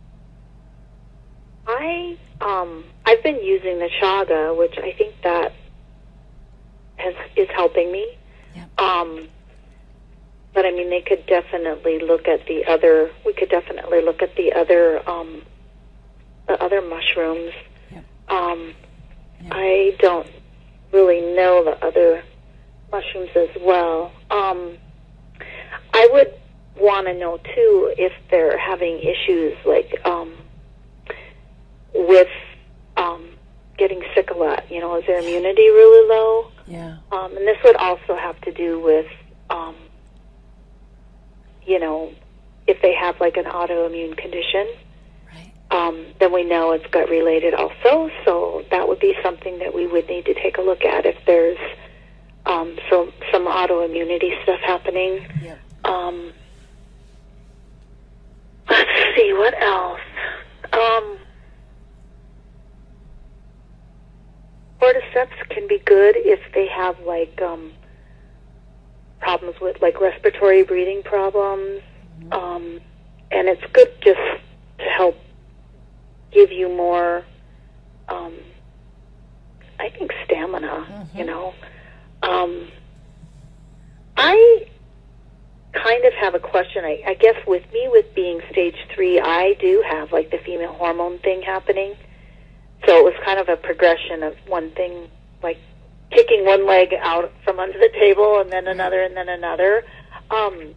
I, um, I've been using the Chaga, which I think that has is helping me.
Yep.
Um, but I mean, they could definitely look at the other. We could definitely look at the other, um, the other mushrooms.
Yep.
Um,
Yep.
I don't really know the other mushrooms as well. Um, I would want to know too if they're having issues like um, with um, getting sick a lot. You know, is their immunity really low?
Yeah.
Um, and this would also have to do with, um, you know, if they have like an autoimmune condition.
Right.
Um, then we know it's gut related also. So that would be something that we would need to take a look at if there's um, some some autoimmunity stuff happening.
Yep.
Um, let's see what else. Um, cordyceps can be good if they have like um, problems with like respiratory breathing problems,
Mm-hmm.
um, and it's good just to help give you more. Um, I think stamina.
Mm-hmm.
You know, um, I kind of have a question. I, I guess with me, with being stage three, I do have like the female hormone thing happening. So it was kind of a progression of one thing, like kicking one leg out from under the table and then another and then another. Um,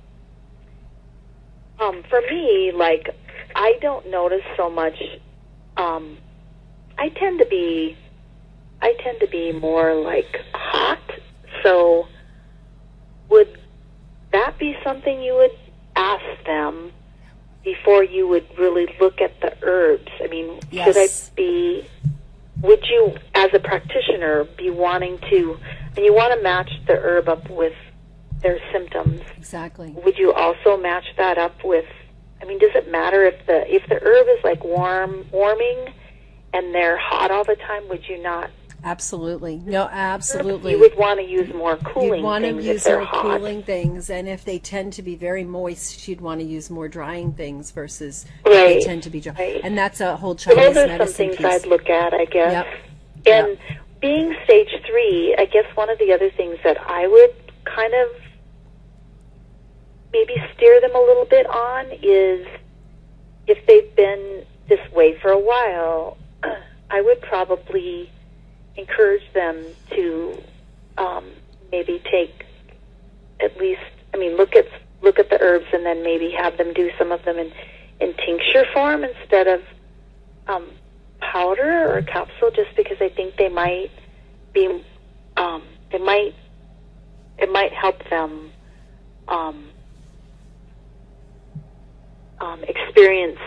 um, for me, like, I don't notice so much. Um, I tend to be, I tend to be more like hot. So would that be something you would ask them before you would really look at the herbs? I mean,
Yes.
should I be, would you, as a practitioner, be wanting to, and you want to match the herb up with their symptoms,
Exactly.
would you also match that up with, I mean, does it matter if the, if the herb is like warm, warming and they're hot all the time, would you not?
Absolutely. No, absolutely.
You would want to use more cooling
You'd want to
things
use
if they're
more
hot.
cooling things, and if they tend to be very moist, you'd want to use more drying things versus
Right,
they tend to be dry.
right.
And that's a whole
So
Chinese
those are some
medicine
things
piece.
I'd look at, I guess.
Yep.
And
Yep.
being stage three, I guess one of the other things that I would kind of maybe steer them a little bit on is if they've been this way for a while, I would probably encourage them to um, maybe take at least, I mean, look at look at the herbs and then maybe have them do some of them in, in tincture form instead of um, powder or capsule, just because I think they might be, um, they might, it might help them um, um, experience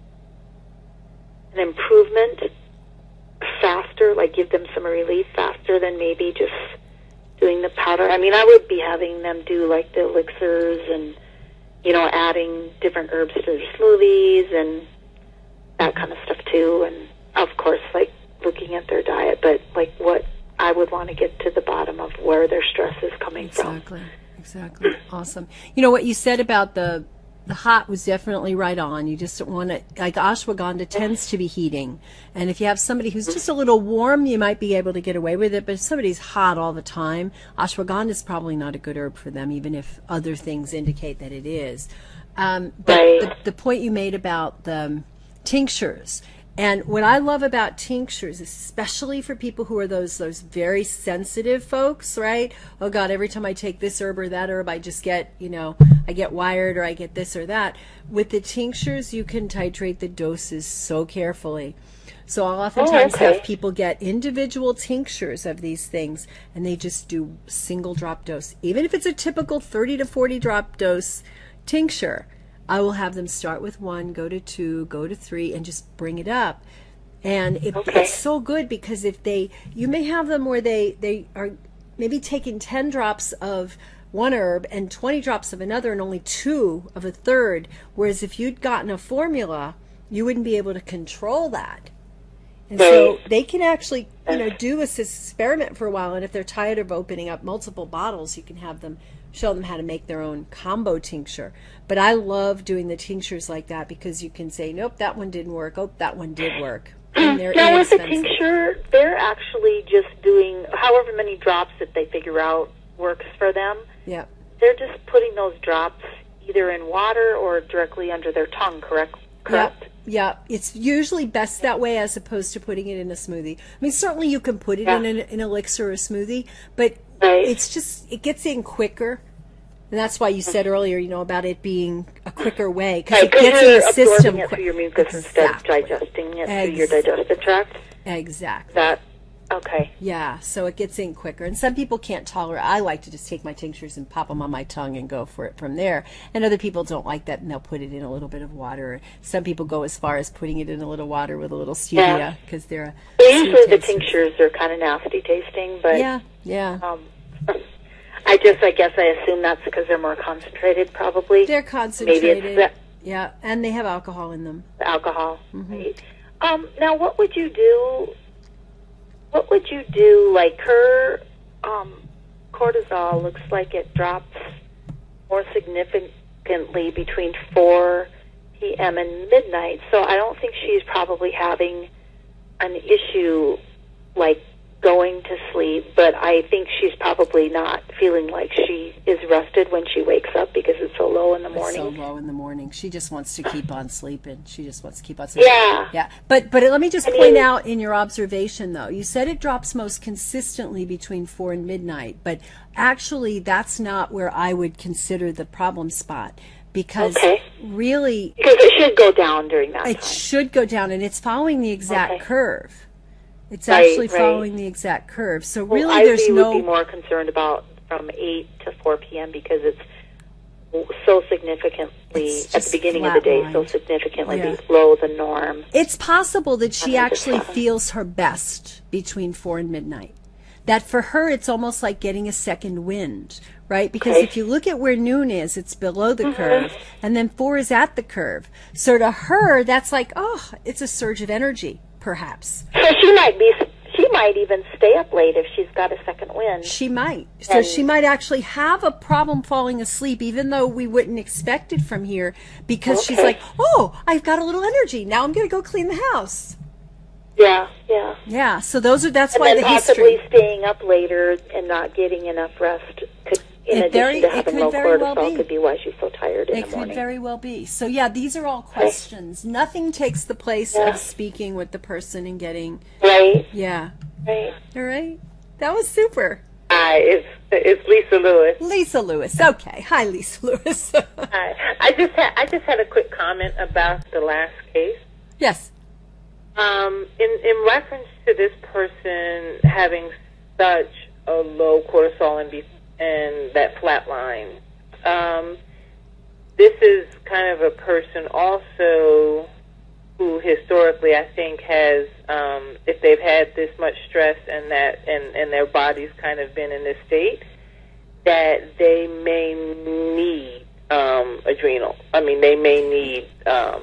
an improvement faster, like give them some relief faster than maybe just doing the powder. I mean, I would be having them do like the elixirs and, you know, adding different herbs to their smoothies and that kind of stuff too. And of course, like looking at their diet, but like what I would want to get to the bottom of where their stress is coming
Exactly. Exactly. Awesome. You know what you said about the the hot was definitely right on. You just don't want to, like ashwagandha tends to be heating. And if you have somebody who's just a little warm, you might be able to get away with it. But if somebody's hot all the time, ashwagandha is probably not a good herb for them, even if other things indicate that it is. Um, but
Right.
the, the point you made about the tinctures, And what I love about tinctures, especially for people who are those those very sensitive folks, right? Oh God, every time I take this herb or that herb, I just get, you know, I get wired or I get this or that. With the tinctures, you can titrate the doses so carefully. So I'll oftentimes
oh, okay.
have people get individual tinctures of these things, and they just do single drop dose. Even if it's a typical thirty to forty drop dose tincture, I will have them start with one, go to two, go to three, and just bring it up. And it,
okay.
it's so good because if they, you may have them where they, they are maybe taking ten drops of one herb and twenty drops of another and only two of a third. Whereas if you'd gotten a formula, you wouldn't be able to control that. And
right.
so they can actually, you know, do this experiment for a while. And if they're tired of opening up multiple bottles, you can have them show them how to make their own combo tincture. But I love doing the tinctures like that because you can say, nope, that one didn't work. Oh, that one did work. And they're
now, with the
inexpensive.
tincture, they're actually just doing however many drops that they figure out works for them.
Yeah.
They're just putting those drops either in water or directly under their tongue, correct? Correct?
Yeah. Yeah, it's usually best that way as opposed to putting it in a smoothie. I mean, certainly you can put it
Yeah.
in an, an elixir or a smoothie, but
Right.
it's just, it gets in quicker. And that's why you said earlier, you know, about it being a quicker way. Because
Right,
it
'cause
gets
you're
in the system
absorbing it
quick.
through your mucus instead of
Exactly.
digesting it through your
Ex-
digestive tract.
Exactly.
That, okay.
Yeah, so it gets in quicker. And some people can't tolerate. I like to just take my tinctures and pop them on my tongue and go for it from there. And other people don't like that, and they'll put it in a little bit of water. Some people go as far as putting it in a little water with a little stevia because they're a
Well, usually
sweet
the
taster.
tinctures are kind of nasty tasting, but
Yeah, yeah.
um, I just, I guess I assume that's because they're more concentrated, probably.
They're
Maybe
concentrated.
it's the
Yeah, and they have alcohol in them.
alcohol.
Mm-hmm.
Right. Um, now, what would you do? What would you do? Like her um, cortisol looks like it drops more significantly between four p.m. and midnight. So I don't think she's probably having an issue like going to sleep, but I think she's probably not feeling like she is rested when she wakes up because it's so low in the
It's
morning.
so low in the morning. She just wants to keep on sleeping. She just wants to keep on sleeping.
Yeah.
Yeah. But but let me just
I
point
mean-
out in your observation, though, you said it drops most consistently between four and midnight, but actually that's not where I would consider the problem spot because
Okay.
really
Because it should go down during that
it
time.
should go down, and it's following the exact
Okay.
curve. It's
Right,
actually
right.
following the exact curve. So
Well,
really,
I
there's
would
no.
be more concerned about from eight to four p.m. because it's so significantly
It's
at the
just
beginning of the day, so
flatlined.
significantly
Yeah.
below the norm.
It's possible that she
Under the
actually
sun.
feels her best between four and midnight. That for her, it's almost like getting a second wind, right? Because
Okay.
if you look at where noon is, it's below the curve, and then four is at the curve. So to her, that's like, oh, it's a surge of energy, perhaps.
So she might be. She might even stay up late if she's got a second wind.
She might. So
And-
she might actually have a problem falling asleep, even though we wouldn't expect it from here, because she's
Okay.
like, oh, I've got a little energy. Now I'm going to go clean the house.
Yeah, yeah.
Yeah, so those are, that's
And
why
then
the
possibly
history.
staying up later and not getting enough rest could, in
It
addition
very-
to
it
having
could
low
very well
cortisol,
be.
could be why she's so tired in
It
the
could
morning.
very well be. So yeah, these are all questions. Nothing takes the place
Yeah.
of speaking with the person and getting,
Right,
yeah.
right.
All right. That was super.
Hi, it's it's Lisa Lewis.
Lisa Lewis. Okay. Hi, Lisa Lewis.
Hi. I just had I just had a quick comment about the last case.
Yes.
Um, in in reference to this person having such a low cortisol and be, and that flat line, um, this is kind of a person also who historically I think has, um, if they've had this much stress and that and, and their body's kind of been in this state, that they may need um, adrenal. I mean, they may need um,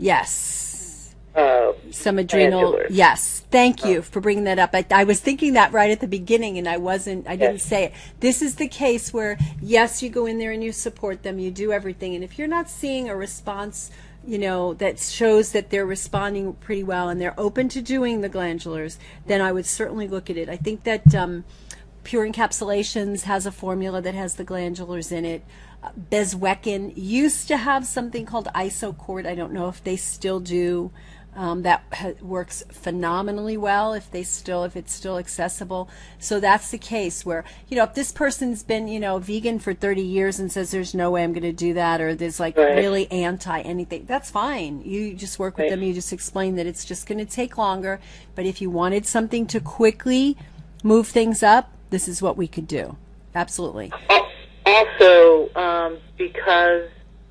Yes.
uh,
Some adrenal.
glandulars.
Yes. Thank you for bringing that up. I, I was thinking that right at the beginning, and I wasn't. I didn't
Yes.
say it. This is the case where yes, you go in there and you support them, you do everything, and if you're not seeing a response, you know, that shows that they're responding pretty well and they're open to doing the glandulars, then I would certainly look at it. I think that um, Pure Encapsulations has a formula that has the glandulars in it. Uh, Bezwecken used to have something called Isocort. I don't know if they still do. Um, that ha- works phenomenally well if they still if it's still accessible. So that's the case where, you know, if this person's been, you know, vegan for thirty years and says there's no way I'm going to do that, or there's like
Right.
really anti anything, that's fine. You just work with
Right.
them. You just explain that it's just going to take longer. But if you wanted something to quickly move things up, this is what we could do. Absolutely.
Al- Also, um, because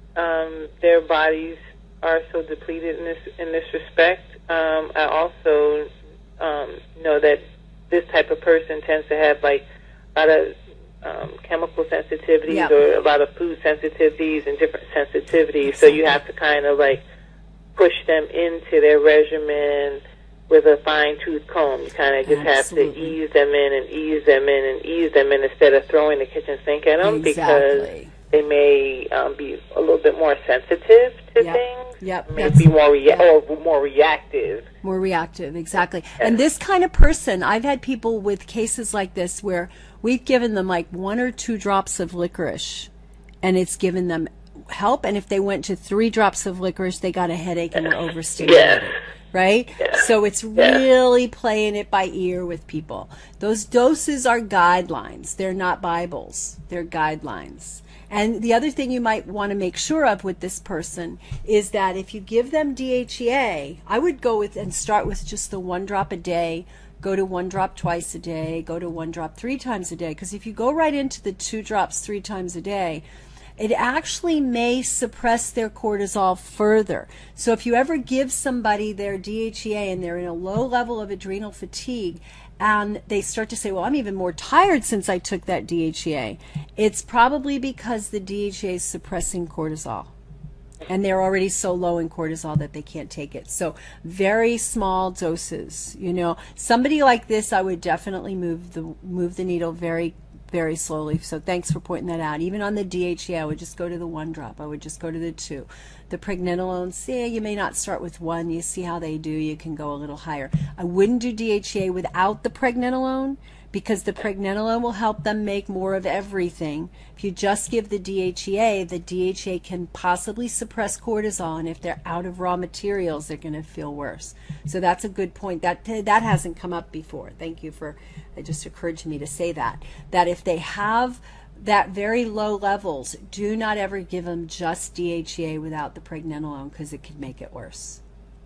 um, their bodies are so depleted in this in this respect, um, I also um, know that this type of person tends to have like a lot of um, chemical sensitivities
Yeah.
or a lot of food sensitivities and different sensitivities. So you have to kind of like push them into their regimen with a fine-tooth comb. You kind of just
Absolutely.
have to ease them in and ease them in and ease them in instead of throwing the kitchen sink at them because
Exactly.
they may um, be a little bit more sensitive to
Yep.
things.
Yep.
May
That's-
be more rea-
yeah.
or more reactive.
More reactive, exactly. And this kind of person, I've had people with cases like this where we've given them like one or two drops of licorice and it's given them help. And if they went to three drops of licorice, they got a headache and were overstimulated.
Yeah.
Right?
Yeah.
So it's
Yeah.
really playing it by ear with people. Those doses are guidelines. They're not Bibles. They're guidelines. And the other thing you might want to make sure of with this person is that if you give them D H E A, I would go with and start with just the one drop a day, go to one drop twice a day, go to one drop three times a day. Because if you go right into the two drops three times a day, it actually may suppress their cortisol further. So if you ever give somebody their D H E A and they're in a low level of adrenal fatigue and they start to say, well, I'm even more tired since I took that D H E A, it's probably because the D H E A is suppressing cortisol. And they're already so low in cortisol that they can't take it. So very small doses. You know, somebody like this, I would definitely move the move the needle very very slowly. So thanks for pointing that out. Even on the D H E A, I would just go to the one drop. I would just go to the two. The pregnenolone, see, you may not start with one. You see how they do. You can go a little higher. I wouldn't do D H E A without the pregnenolone because the pregnenolone will help them make more of everything. If you just give the D H E A, the D H E A can possibly suppress cortisol, and if they're out of raw materials, they're going to feel worse. So that's a good point. That that hasn't come up before. Thank you for, it just occurred to me to say that. That if they have that very low levels, do not ever give them just D H E A without the pregnenolone because it could make it worse.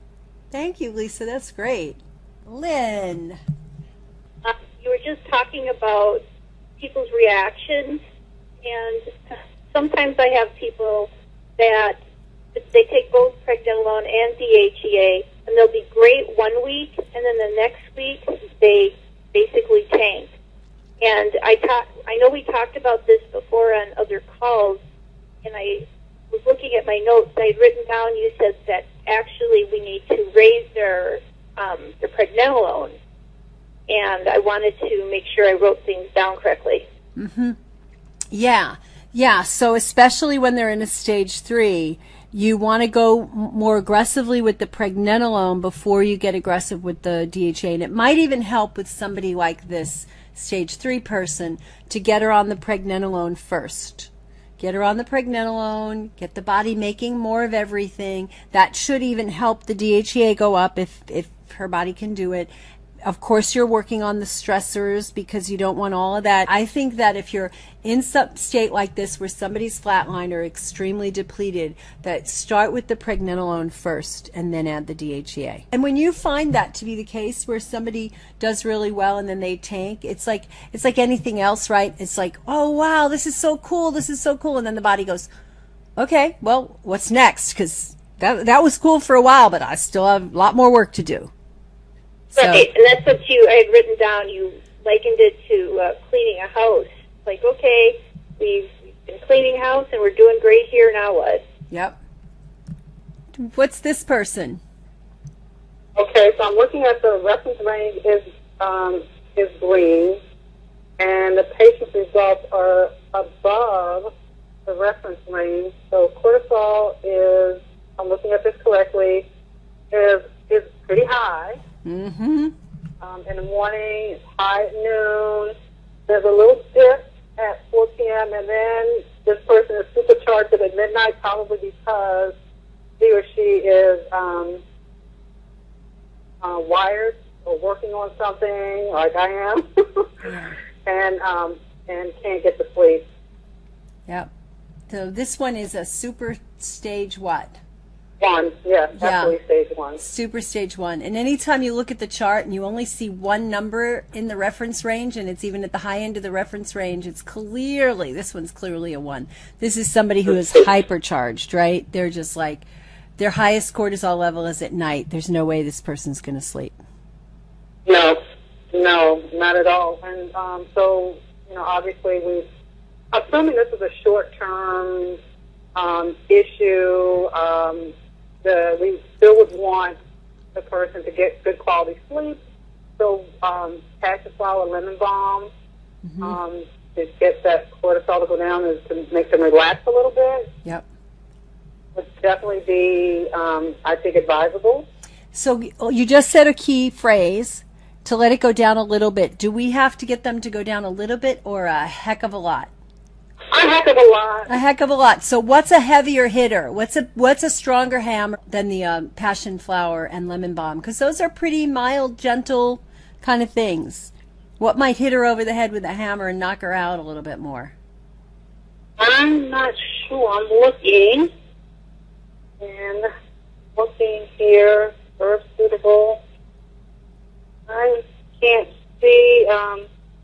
Thank you, Lisa. That's great. Lynn.
Uh, you were just talking about people's reactions, and sometimes I have people that they take both pregnenolone and D H E A, and they'll be great one week, and then the next week they basically tank. And I talk, I know we talked about this before on other calls, and I was looking at my notes. I had written down, you said that actually we need to raise their um, their pregnenolone, and I wanted to make sure I wrote things down correctly.
Mm-hmm. Yeah, yeah. So especially when they're in a stage three, you want to go m- more aggressively with the pregnenolone before you get aggressive with the D H E A. And it might even help with somebody like this stage three person to get her on the pregnenolone first. Get her on the pregnenolone, get the body making more of everything. That should even help the D H E A go up if, if her body can do it. Of course, you're working on the stressors because you don't want all of that. I think that if you're in some state like this where somebody's flatlined or extremely depleted, that start with the pregnenolone first and then add the D H E A. And when you find that to be the case where somebody does really well and then they tank, it's like it's like anything else, right? It's like, oh, wow, this is so cool, this is so cool. And then the body goes, okay, well, what's next? Because that, that was cool for a while, but I still have a lot more work to do. So,
Right, and that's what you, I had written down, you likened it to uh, cleaning a house. Like, okay, we've been cleaning a house and we're doing great here, now what?
yep. What's this person?
Okay, so I'm looking at the reference range is um, is green, and the patient's results are above the reference range. So cortisol is, I'm looking at this correctly, is is pretty high.
Mm-hmm.
Um, in the morning, it's high at noon. There's a little dip at four p.m., and then this person is supercharged at midnight, probably because he or she is um, uh, wired or working on something like I am,
Yeah.
and um, and can't get to sleep.
Yep. So this one is a super stage what?
One, yes,
Yeah.
absolutely stage one.
Super stage one. And anytime you look at the chart and you only see one number in the reference range, and it's even at the high end of the reference range, it's clearly, this one's clearly a one. This is somebody who is hypercharged, right? They're just like, their highest cortisol level is at night. There's no way this person's going to sleep.
No, no, not at all. And um, so, you know, obviously we, assuming this is a short-term um, issue, um, the, we still would want the person to get good quality sleep. So um, passion flower, lemon balm, mm-hmm. um, to get that cortisol to go down is to make them relax a little bit.
Yep.
Would definitely be, um, I think, advisable.
So you just said a key phrase, to let it go down a little bit. Do we have to get them to go down a little bit or a heck of a lot?
A heck of a lot.
A heck of a lot. So what's a heavier hitter? What's a what's a stronger hammer than the um, passion flower and lemon balm? Because those are pretty mild, gentle kind of things. What might hit her over the head with a hammer and knock her out a little bit more?
I'm not sure. I'm looking. And looking here, herb suitable. I can't see, um,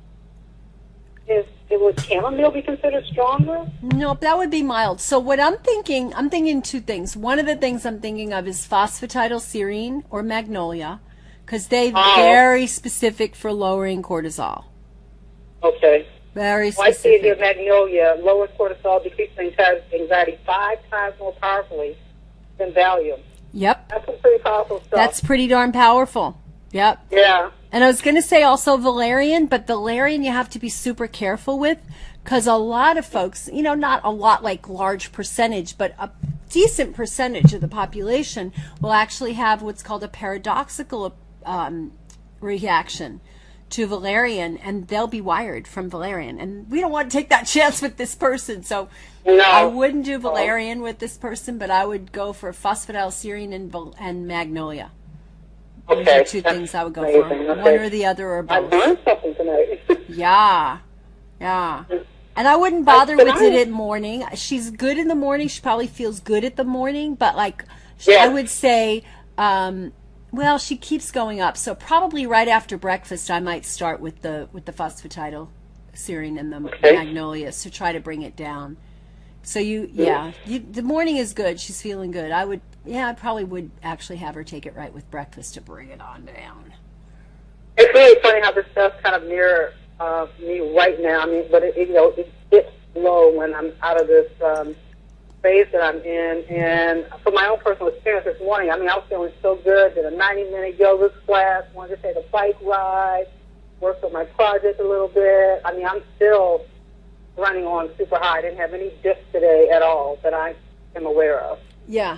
is, would chamomile be considered stronger?
Nope, that would be mild. So what I'm thinking, I'm thinking two things. One of the things I'm thinking of is phosphatidylserine or magnolia, because they're
Oh.
very specific for lowering cortisol.
Okay.
Very
Well, I see here
specific.
magnolia, lowers cortisol, decreases anxiety five times more powerfully than Valium.
Yep,
That's some pretty powerful stuff.
that's pretty darn powerful. Yep.
Yeah.
And I was going to say also valerian, but valerian you have to be super careful with because a lot of folks, you know, not a lot like large percentage, but a decent percentage of the population will actually have what's called a paradoxical um, reaction to valerian, and they'll be wired from valerian. And we don't want to take that chance with this person. So
No.
I wouldn't do valerian with this person, but I would go for phosphatidylserine and, val- and magnolia. Those
Okay.
are two
That's
things I would go
amazing.
for.
Okay.
One or the other or
I
both.
learned something tonight.
Yeah. Yeah. And I wouldn't bother
But
with
I-
it at morning. She's good in the morning. She probably feels good at the morning, but like
Yeah.
I would say, um, well, she keeps going up. So probably right after breakfast, I might start with the with the phosphatidylserine and the
Okay.
magnolias to try to bring it down. So you, yeah, you, the morning is good. She's feeling good. I would, yeah, I probably would actually have her take it right with breakfast to bring it on down.
It's really funny how this stuff kind of mirror uh, me right now. I mean, but it, it, you know, it dips low when I'm out of this um, phase that I'm in. And from my own personal experience this morning, I mean, I was feeling so good. Did a ninety-minute yoga class. Wanted to take a bike ride. Worked on my project a little bit. I mean, I'm still running on super high. I didn't have any dips today at all that I am aware of.
Yeah.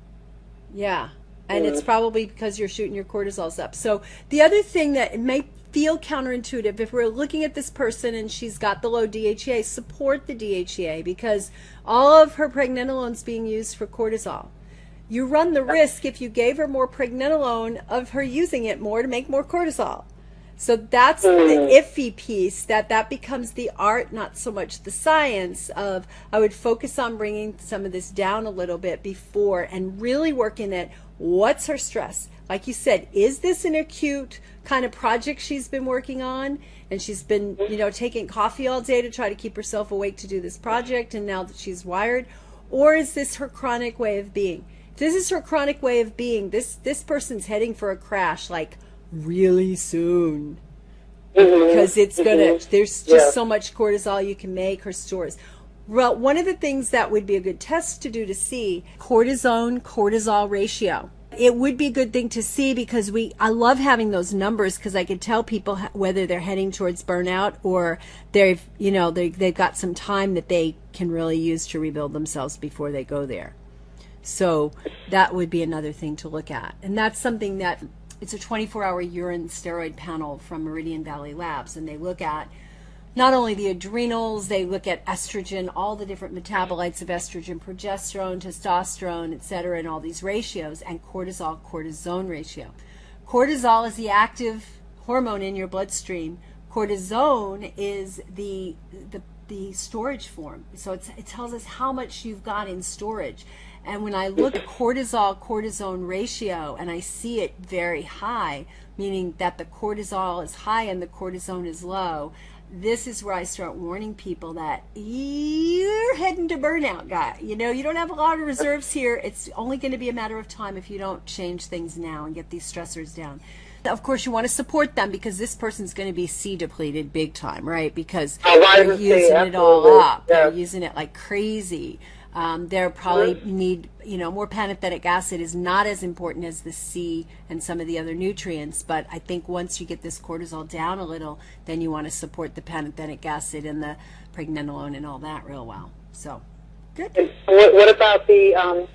Yeah. And it's probably because you're shooting your cortisols up. So the other thing that it may feel counterintuitive, if we're looking at this person and she's got the low D H E A, support the D H E A because all of her pregnenolone's being used for cortisol. You run the risk if you gave her more pregnenolone of her using it more to make more cortisol. So that's the iffy piece, that that becomes the art, not so much the science of, I would focus on bringing some of this down a little bit before and really working at what's her stress. Like you said, is this an acute kind of project she's been working on and she's been, you know, taking coffee all day to try to keep herself awake to do this project and now that she's wired? Or is this her chronic way of being? If this is her chronic way of being, this, this person's heading for a crash, like, really soon because it's gonna there's just
Yeah.
so much cortisol you can make her stores. Well, one of the things that would be a good test to do to see cortisone cortisol ratio. It would be a good thing to see because we I love having those numbers because I could tell people ha- whether they're heading towards burnout or they've you know they they've got some time that they can really use to rebuild themselves before they go there. So that would be another thing to look at, and that's something that it's a twenty-four hour urine steroid panel from Meridian Valley Labs, and they look at not only the adrenals, they look at estrogen, all the different metabolites of estrogen, progesterone, testosterone, et cetera, and all these ratios, and cortisol, cortisone ratio. cortisol is the active hormone in your bloodstream. Cortisone is the the the storage form. So it's, it tells us how much you've got in storage. And when I look at cortisol cortisone ratio and I see it very high, meaning that the cortisol is high and the cortisone is low, this is where I start warning people that you're heading to burnout, guy. You know, you don't have a lot of reserves here. It's only going to be a matter of time if you don't change things now and get these stressors down. Of course, you want to support them because this person's going to be C depleted big time, right? Because they're using it all up. They're using it like crazy. Um, they'll probably need, you know, more pantothenic acid is not as important as the C and some of the other nutrients. But I think once you get this cortisol down a little, then you want to support the pantothenic acid and the pregnenolone and all that real well. So, good.
And what, what about the um,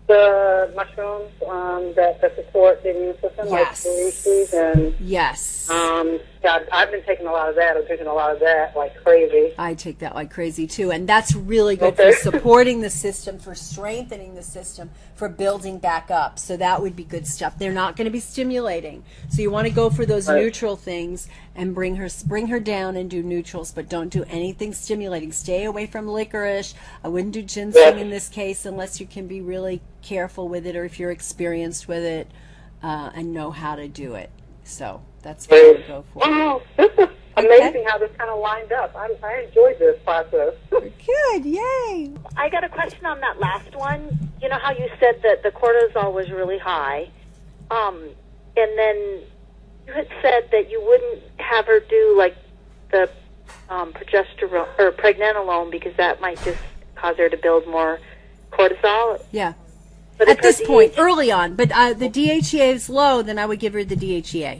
the mushrooms um, that, that support the immune system,
yes.
like reishi and
yes.
Um, yeah, I've been taking a lot of that. I'm drinking a lot of that like crazy.
I take that like crazy too, and that's really good
okay.
for supporting the system, for strengthening the system, for building back up. So that would be good stuff. They're not going to be stimulating, so you want to go for those
right.
neutral things and bring her bring her down and do neutrals, but don't do anything stimulating. Stay away from licorice. I wouldn't do ginseng
yes.
in this case unless you can be really careful with it or if you're experienced with it uh, and know how to do it. So that's what I would go for.
Wow, this is amazing
okay.
how this kind of lined up. I, I enjoyed this process.
Good, yay.
I got a question on that last one. You know how you said that the cortisol was really high, um, and then you had said that you wouldn't have her do like the um, progesterone or pregnenolone because that might just cause her to build more cortisol.
Yeah.
But
at this
D H E A
point, early on, but uh, the D H E A is low, then I would give her the D H E A.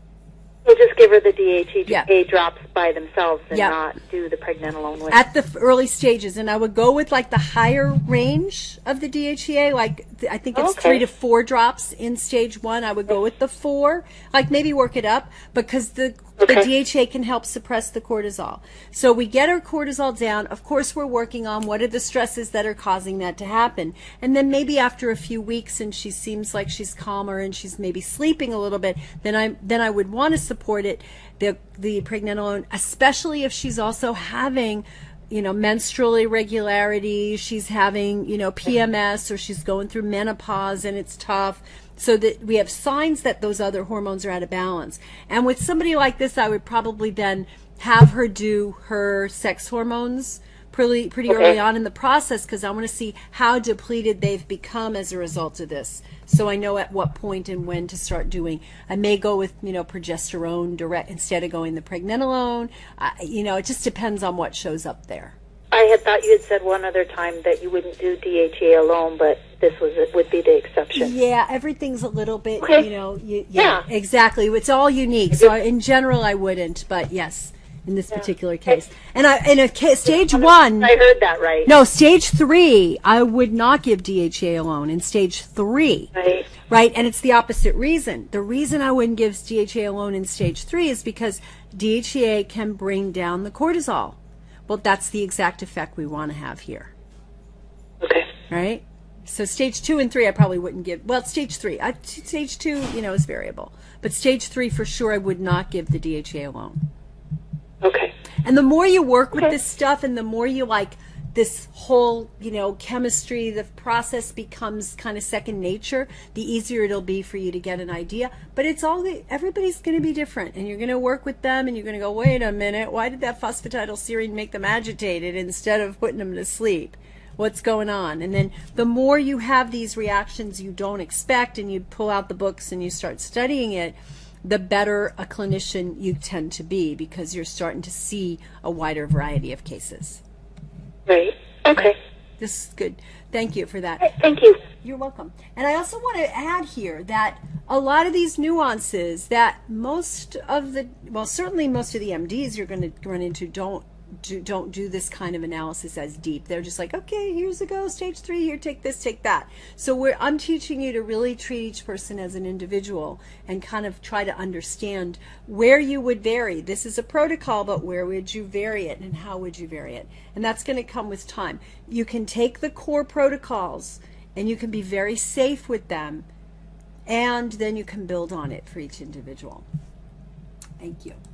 We'll just give her the D H E A
yeah.
drops by themselves and
yeah.
not do the pregnenolone with
at the f- early stages. And I would go with like the higher range of the D H E A, like th- I think it's
okay.
three to four drops in stage one. I would go with the four, like maybe work it up because the
okay.
the D H E A can help suppress the cortisol. So we get our cortisol down. Of course, we're working on what are the stresses that are causing that to happen. And then maybe after a few weeks and she seems like she's calmer and she's maybe sleeping a little bit, then I then I would want to support it, the the pregnenolone, especially if she's also having, you know, menstrual irregularity, she's having, you know, P M S or she's going through menopause and it's tough. So that we have signs that those other hormones are out of balance. And with somebody like this, I would probably then have her do her sex hormones pretty pretty
okay.
early on in the process because I want to see how depleted they've become as a result of this. So I know at what point and when to start doing. I may go with, you know, progesterone direct instead of going the pregnenolone. Uh, you know, it just depends on what shows up there.
I had thought you had said one other time that you wouldn't do D H E A alone, but this was would be the exception.
Yeah, everything's a little bit,
okay.
you know, you, yeah,
yeah,
exactly. It's all unique. So in general, I wouldn't, but yes, in this yeah. particular case. And I, in a case, stage one,
I heard that right.
No, stage three, I would not give D H E A alone. In stage three,
right,
right, and it's the opposite reason. The reason I wouldn't give D H E A alone in stage three is because D H E A can bring down the cortisol. Well, that's the exact effect we want to have here.
Okay.
Right? So stage two and three, I probably wouldn't give. Well, stage three. I, stage two, you know, is variable. But stage three, for sure, I would not give the D H E A alone.
Okay.
And the more you work with
okay.
this stuff and the more you like this whole, you know, chemistry, the process becomes kind of second nature, the easier it'll be for you to get an idea. But it's all, the, everybody's going to be different. And you're going to work with them and you're going to go, wait a minute, why did that phosphatidylserine make them agitated instead of putting them to sleep? What's going on? And then the more you have these reactions you don't expect and you pull out the books and you start studying it, the better a clinician you tend to be because you're starting to see a wider variety of cases.
Right. Okay.
This is good. Thank you for that.
Thank you.
You're welcome. And I also want to add here that a lot of these nuances that most of the, well, certainly most of the M Ds you're going to run into don't do, don't do this kind of analysis as deep. They're just like, okay, here's a go, stage three, here, take this, take that. So we're, I'm teaching you to really treat each person as an individual and kind of try to understand where you would vary. This is a protocol, but where would you vary it and how would you vary it? And that's going to come with time. You can take the core protocols and you can be very safe with them And then you can build on it for each individual. Thank you.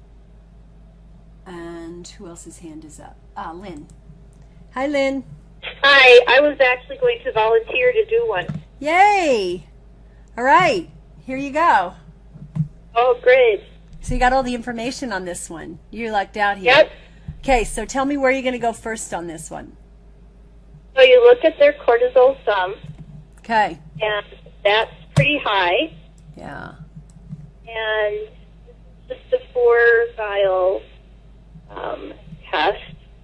And who else's hand is up? Ah, Lynn. Hi, Lynn.
Hi, I was actually going to volunteer to do one.
Yay! All right, here you go.
Oh, great.
So you got all the information on this one. You lucked out here.
Yep.
Okay, so tell me where you're going to go first on this one.
So you look at their cortisol sum,
Okay.
and that's pretty high.
Yeah.
And this is just a four vial um, test,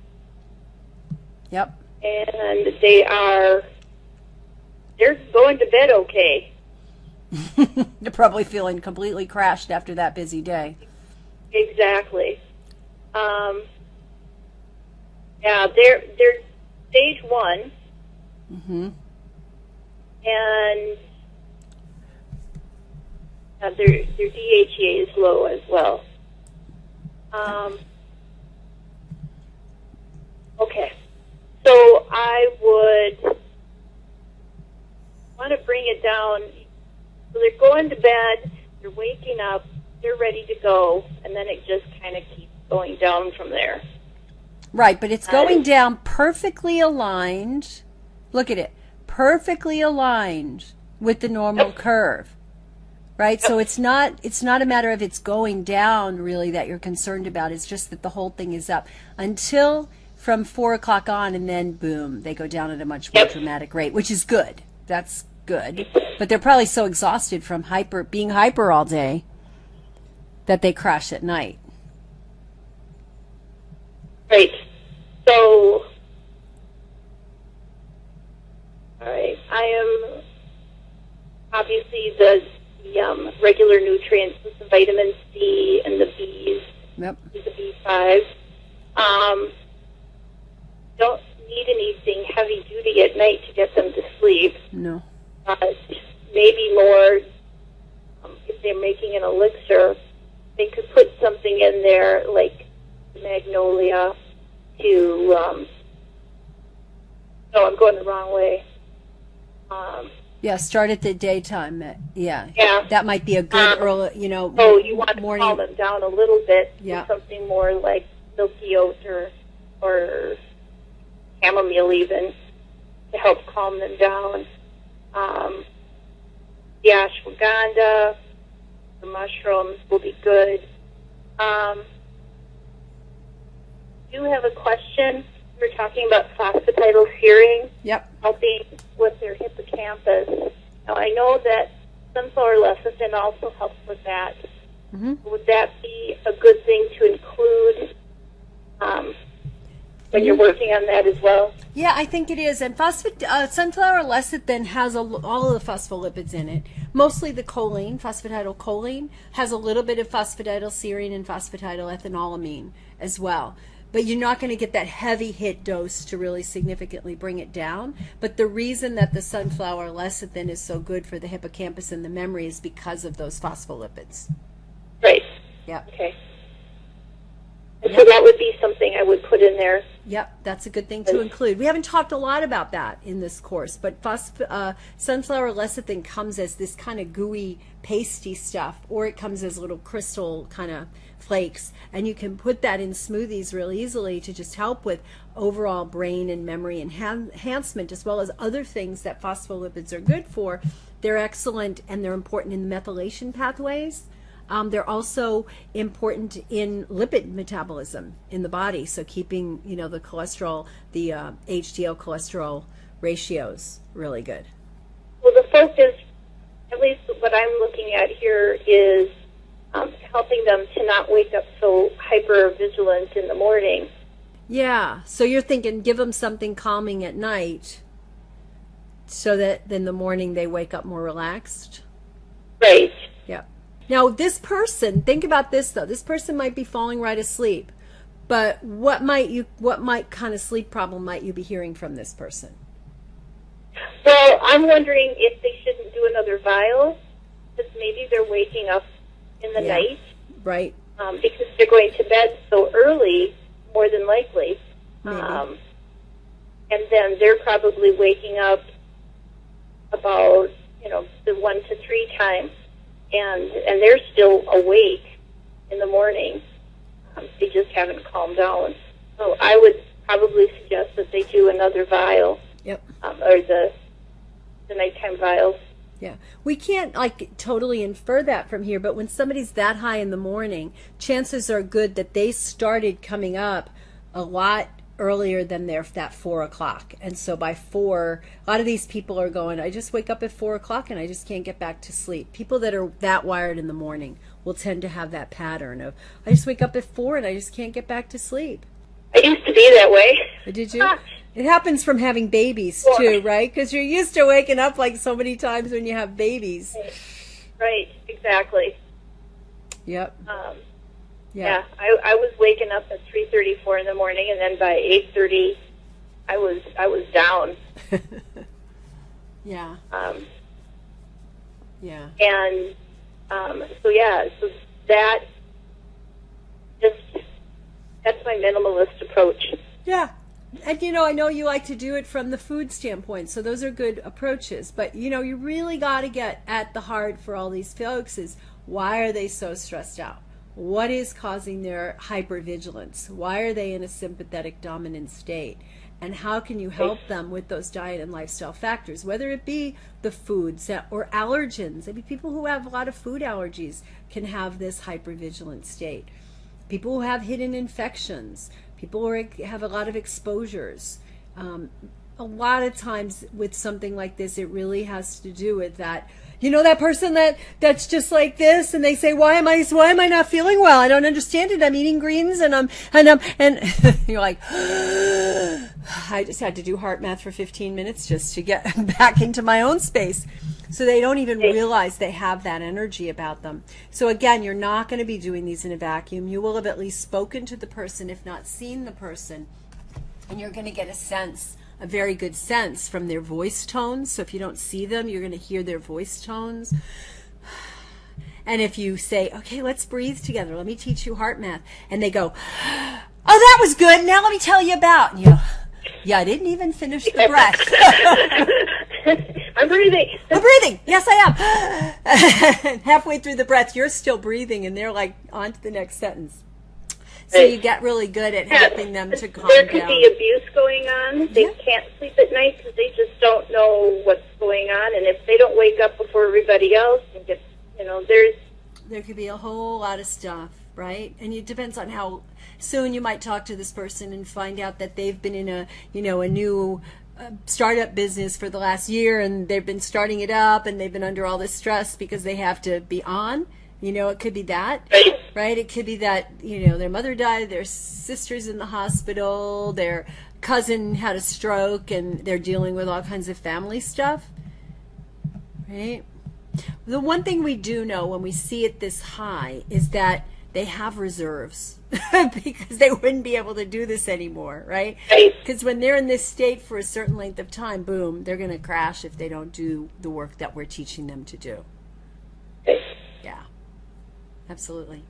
Yep.
and they are they're going to bed okay.
You're probably feeling completely crashed after that busy day.
Exactly. Um, yeah, they're they're stage one,
Mm-hmm.
and uh, their their D H E A is low as well. Um, okay, so I would want to bring it down. So they're going to bed, they're waking up, they're ready to go, and then it just kind of keeps going down from there.
Right, but it's going down perfectly aligned. Look at it. Perfectly aligned with the normal
Yep.
curve. Right? So it's not it's not a matter of it's going down really that you're concerned about. It's just that the whole thing is up until from four o'clock on, and then boom, they go down at a much more
Yep.
dramatic rate, which is good. That's good. But they're probably so exhausted from hyper being hyper all day that they crash at night.
Right. So, all right. I am obviously the, the um, regular nutrients, with the vitamin C and the B's,
Yep.
the B five. Um, don't need anything heavy duty at night to get them to sleep.
No.
But maybe more, um, if they're making an elixir, they could put something in there like magnolia to, um, no, I'm going the wrong way. Um,
Yeah, start at the daytime. uh, Yeah.
Yeah.
That might be a good
Um,
early, you know,
so you want to
morning.
calm them down a little bit
Yeah.
with something more like milky oat or, or chamomile even to help calm them down. Um, the ashwagandha, the mushrooms will be good. Um, I do have a question. We were talking about phosphatidylserine
Yep.
helping with their hippocampus. Now, I know that sunflower lecithin also helps with that.
Mm-hmm.
Would that be a good thing to include um, when you're working on that as well?
Yeah, I think it is. And phosphate, uh, sunflower lecithin has a, all of the phospholipids in it. Mostly the choline, phosphatidylcholine, has a little bit of phosphatidylserine and phosphatidylethanolamine as well. But you're not going to get that heavy hit dose to really significantly bring it down. But the reason that the sunflower lecithin is so good for the hippocampus and the memory is because of those phospholipids.
Right.
Yeah.
Okay. And so that would be something I would put in there.
Yep, that's a good thing to include. We haven't talked a lot about that in this course, but phosp- uh, sunflower lecithin comes as this kind of gooey, pasty stuff, or it comes as little crystal kind of flakes, and you can put that in smoothies real easily to just help with overall brain and memory enhan- enhancement, as well as other things that phospholipids are good for. They're excellent, and they're important in the methylation pathways. Um, they're also important in lipid metabolism in the body, so keeping, you know, the cholesterol, the uh, H D L cholesterol ratios really good.
Well, the focus, at least what I'm looking at here, is um, helping them to not wake up so hyper vigilant in the morning.
Yeah, so you're thinking give them something calming at night so that in the morning they wake up more relaxed?
Right.
Yeah. Now, this person, think about this though. This person might be falling right asleep, but what might you, what might kind of sleep problem might you be hearing from this person?
Well, I'm wondering if they shouldn't do another vial, because maybe they're waking up in the
Yeah.
night,
Right?
um, because they're going to bed so early, more than likely.
Maybe.
Um, and then they're probably waking up about you know, the one to three time, and and they're still awake in the morning. Um, they just haven't calmed down. So I would probably suggest that they do another vial,
Yep.
um, or the the nighttime vials.
Yeah. We can't like totally infer that from here, but when somebody's that high in the morning, chances are good that they started coming up a lot earlier than their that four o'clock. And so by four, a lot of these people are going, I just wake up at four o'clock and I just can't get back to sleep. People that are that wired in the morning will tend to have that pattern of, I just wake up at four and I just can't get back to sleep.
I used to be that way.
Did you? It happens from having babies too, right? Because you're used to waking up like so many times when you have babies.
Right, exactly.
Yep.
Um,
Yeah.
yeah, I, I was waking up at three thirty, four in the morning, and then by eight thirty, I was I was down.
Yeah.
Um,
Yeah.
and um, so yeah, so that just that's my minimalist approach.
Yeah. And you know, I know you like to do it from the food standpoint, so those are good approaches. But you know, you really got to get at the heart for all these folks is why are they so stressed out? What is causing their hypervigilance? Why are they in a sympathetic dominant state? And how can you help them with those diet and lifestyle factors, whether it be the foods or allergens? I mean, people who have a lot of food allergies can have this hypervigilant state. People who have hidden infections, people who have a lot of exposures. Um, a lot of times with something like this, it really has to do with that. You know, that person that that's just like this, and they say, "Why am I? Why am I not feeling well? I don't understand it. I'm eating greens, and I'm and I'm and you're like, I just had to do heart math for fifteen minutes just to get back into my own space." So they don't even realize they have that energy about them. So again, you're not going to be doing these in a vacuum. You will have at least spoken to the person, if not seen the person, and you're going to get a sense. A very good sense from their voice tones. So if you don't see them, you're going to hear their voice tones. And if you say, okay, let's breathe together. Let me teach you heart math. And they go, oh, that was good. Now let me tell you about. And you go, yeah, I didn't even finish the breath.
I'm breathing.
I'm breathing. Yes, I am. Halfway through the breath, you're still breathing. And they're like, on to the next sentence. So you get really good at helping them to calm down.
There could be abuse going on. They yeah. can't sleep at night because they just don't know what's going on. And if they don't wake up before everybody else, and get, you know, there's...
There could be a whole lot of stuff, right? And it depends on how soon you might talk to this person and find out that they've been in a, you know, a new uh, startup business for the last year, and they've been starting it up, and they've been under all this stress because they have to be on. You know, it could be that, right? It could be that, you know, their mother died, their sister's in the hospital, their cousin had a stroke, and they're dealing with all kinds of family stuff, right? The one thing we do know when we see it this high is that they have reserves because they wouldn't be able to do this anymore, right? Because when they're in this state for a certain length of time, boom, they're going to crash if they don't do the work that we're teaching them to do. Yeah. Absolutely.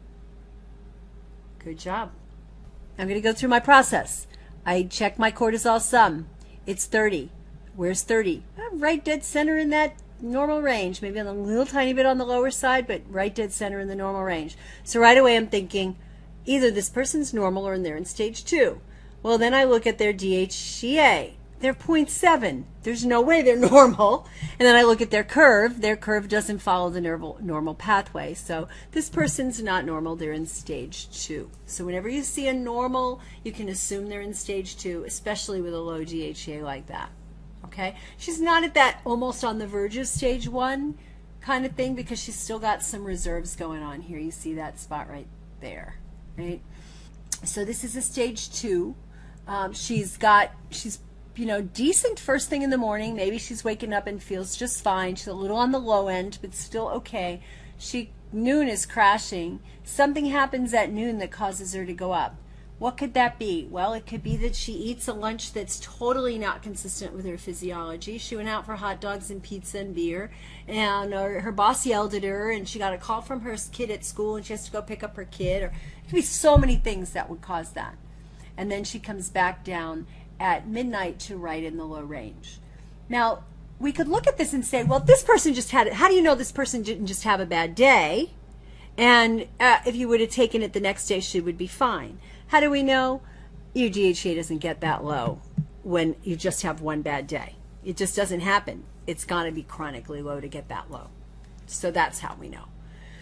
Good job. I'm going to go through my process. I check my cortisol sum. It's thirty. Where's thirty? I'm right dead center in that normal range. Maybe a little tiny bit on the lower side, but right dead center in the normal range. So right away I'm thinking either this person's normal or they're in stage two. Well, then I look at their D H E A. They're zero point seven. There's no way they're normal. And then I look at their curve. Their curve doesn't follow the normal, normal pathway. So this person's not normal. They're in stage two. So whenever you see a normal, you can assume they're in stage two, especially with a low D H E A like that. Okay? She's not at that almost on the verge of stage one kind of thing because she's still got some reserves going on here. You see that spot right there, right? So this is a stage two. Um, she's got, she's you know, decent first thing in the morning. Maybe she's waking up and feels just fine. She's a little on the low end, but still okay. She noon is crashing. Something happens at noon that causes her to go up. What could that be? Well, it could be that she eats a lunch that's totally not consistent with her physiology. She went out for hot dogs and pizza and beer, and or her boss yelled at her, and she got a call from her kid at school, and she has to go pick up her kid. Or it could be so many things that would cause that. And then she comes back down at midnight to right in the low range. Now, we could look at this and say, well, this person just had it. How do you know this person didn't just have a bad day? And uh, if you would have taken it the next day, she would be fine. How do we know? Your D H E A doesn't get that low when you just have one bad day. It just doesn't happen. It's got to be chronically low to get that low. So that's how we know.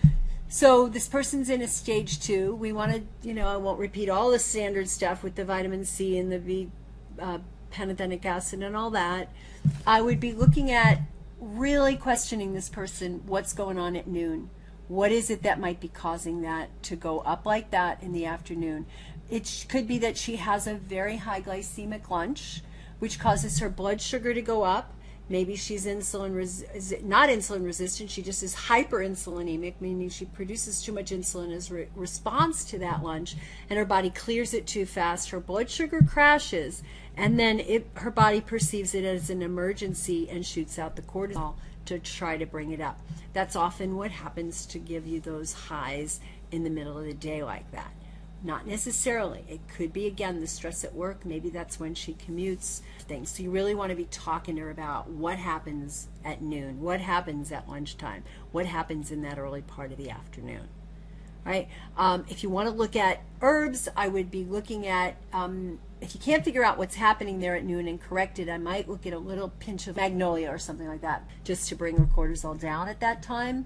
So this person's in a stage two. We want to, you know, I won't repeat all the standard stuff with the vitamin C and the B, uh, pantothenic acid and all that. I would be looking at really questioning this person, what's going on at noon. What is it that might be causing that to go up like that in the afternoon? It sh- could be that she has a very high glycemic lunch, which causes her blood sugar to go up. Maybe she's insulin res- is not insulin resistant, she just is hyperinsulinemic, meaning she produces too much insulin as a re- response to that lunch, and her body clears it too fast. Her blood sugar crashes, and then it, her body perceives it as an emergency and shoots out the cortisol to try to bring it up. That's often what happens to give you those highs in the middle of the day like that. Not necessarily. It could be, again, the stress at work. Maybe that's when she commutes things. So you really want to be talking to her about what happens at noon, what happens at lunchtime, what happens in that early part of the afternoon. Right? Um, if you want to look at herbs, I would be looking at, um, if you can't figure out what's happening there at noon and correct it, I might look at a little pinch of magnolia or something like that just to bring her cortisol down at that time.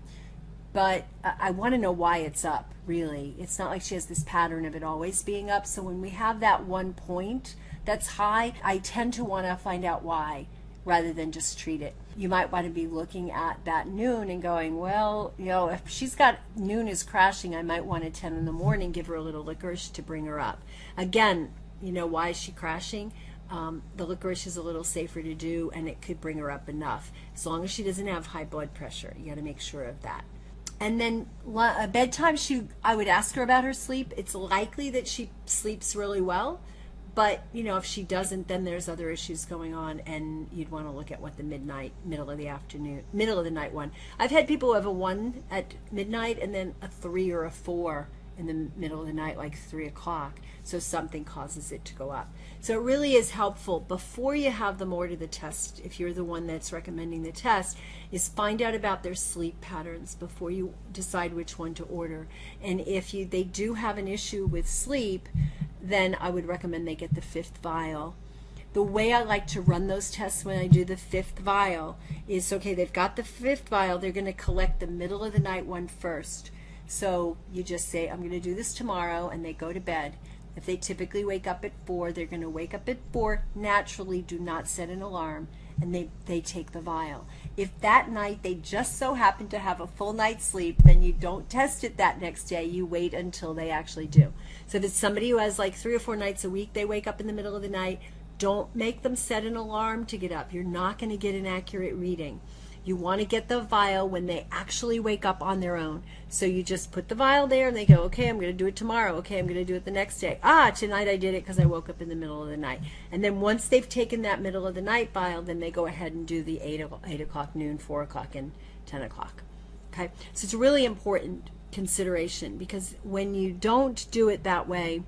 But I want to know why it's up, really. It's not like she has this pattern of it always being up. So when we have that one point that's high, I tend to want to find out why rather than just treat it. You might want to be looking at that noon and going, well, you know, if she's got noon is crashing, I might want at ten in the morning give her a little licorice to bring her up. Again, you know, why is she crashing? Um, the licorice is a little safer to do, and it could bring her up enough. As long as she doesn't have high blood pressure, you got to make sure of that. And then uh, bedtime, she, I would ask her about her sleep. It's likely that she sleeps really well, but you know, if she doesn't, then there's other issues going on, and you'd want to look at what the midnight, middle of the afternoon, middle of the night one. I've had people who have a one at midnight and then a three or a four in the middle of the night, like three o'clock. So something causes it to go up. So it really is helpful before you have them order the test, if you're the one that's recommending the test, is find out about their sleep patterns before you decide which one to order. And if you they do have an issue with sleep, then I would recommend they get the fifth vial. The way I like to run those tests when I do the fifth vial is, okay, they've got the fifth vial, they're going to collect the middle of the night one first. So you just say, I'm going to do this tomorrow, and they go to bed. If they typically wake up at four, they're going to wake up at four. Naturally, do not set an alarm, and they, they take the vial. If that night they just so happen to have a full night's sleep, then you don't test it that next day. You wait until they actually do. So if it's somebody who has like three or four nights a week, they wake up in the middle of the night, don't make them set an alarm to get up. You're not going to get an accurate reading. You want to get the vial when they actually wake up on their own. So you just put the vial there and they go, okay, I'm going to do it tomorrow. Okay, I'm going to do it the next day. Ah, tonight I did it because I woke up in the middle of the night. And then once they've taken that middle of the night vial, then they go ahead and do the eight o'clock, noon, four o'clock, and ten o'clock. Okay, so it's a really important consideration, because when you don't do it that way,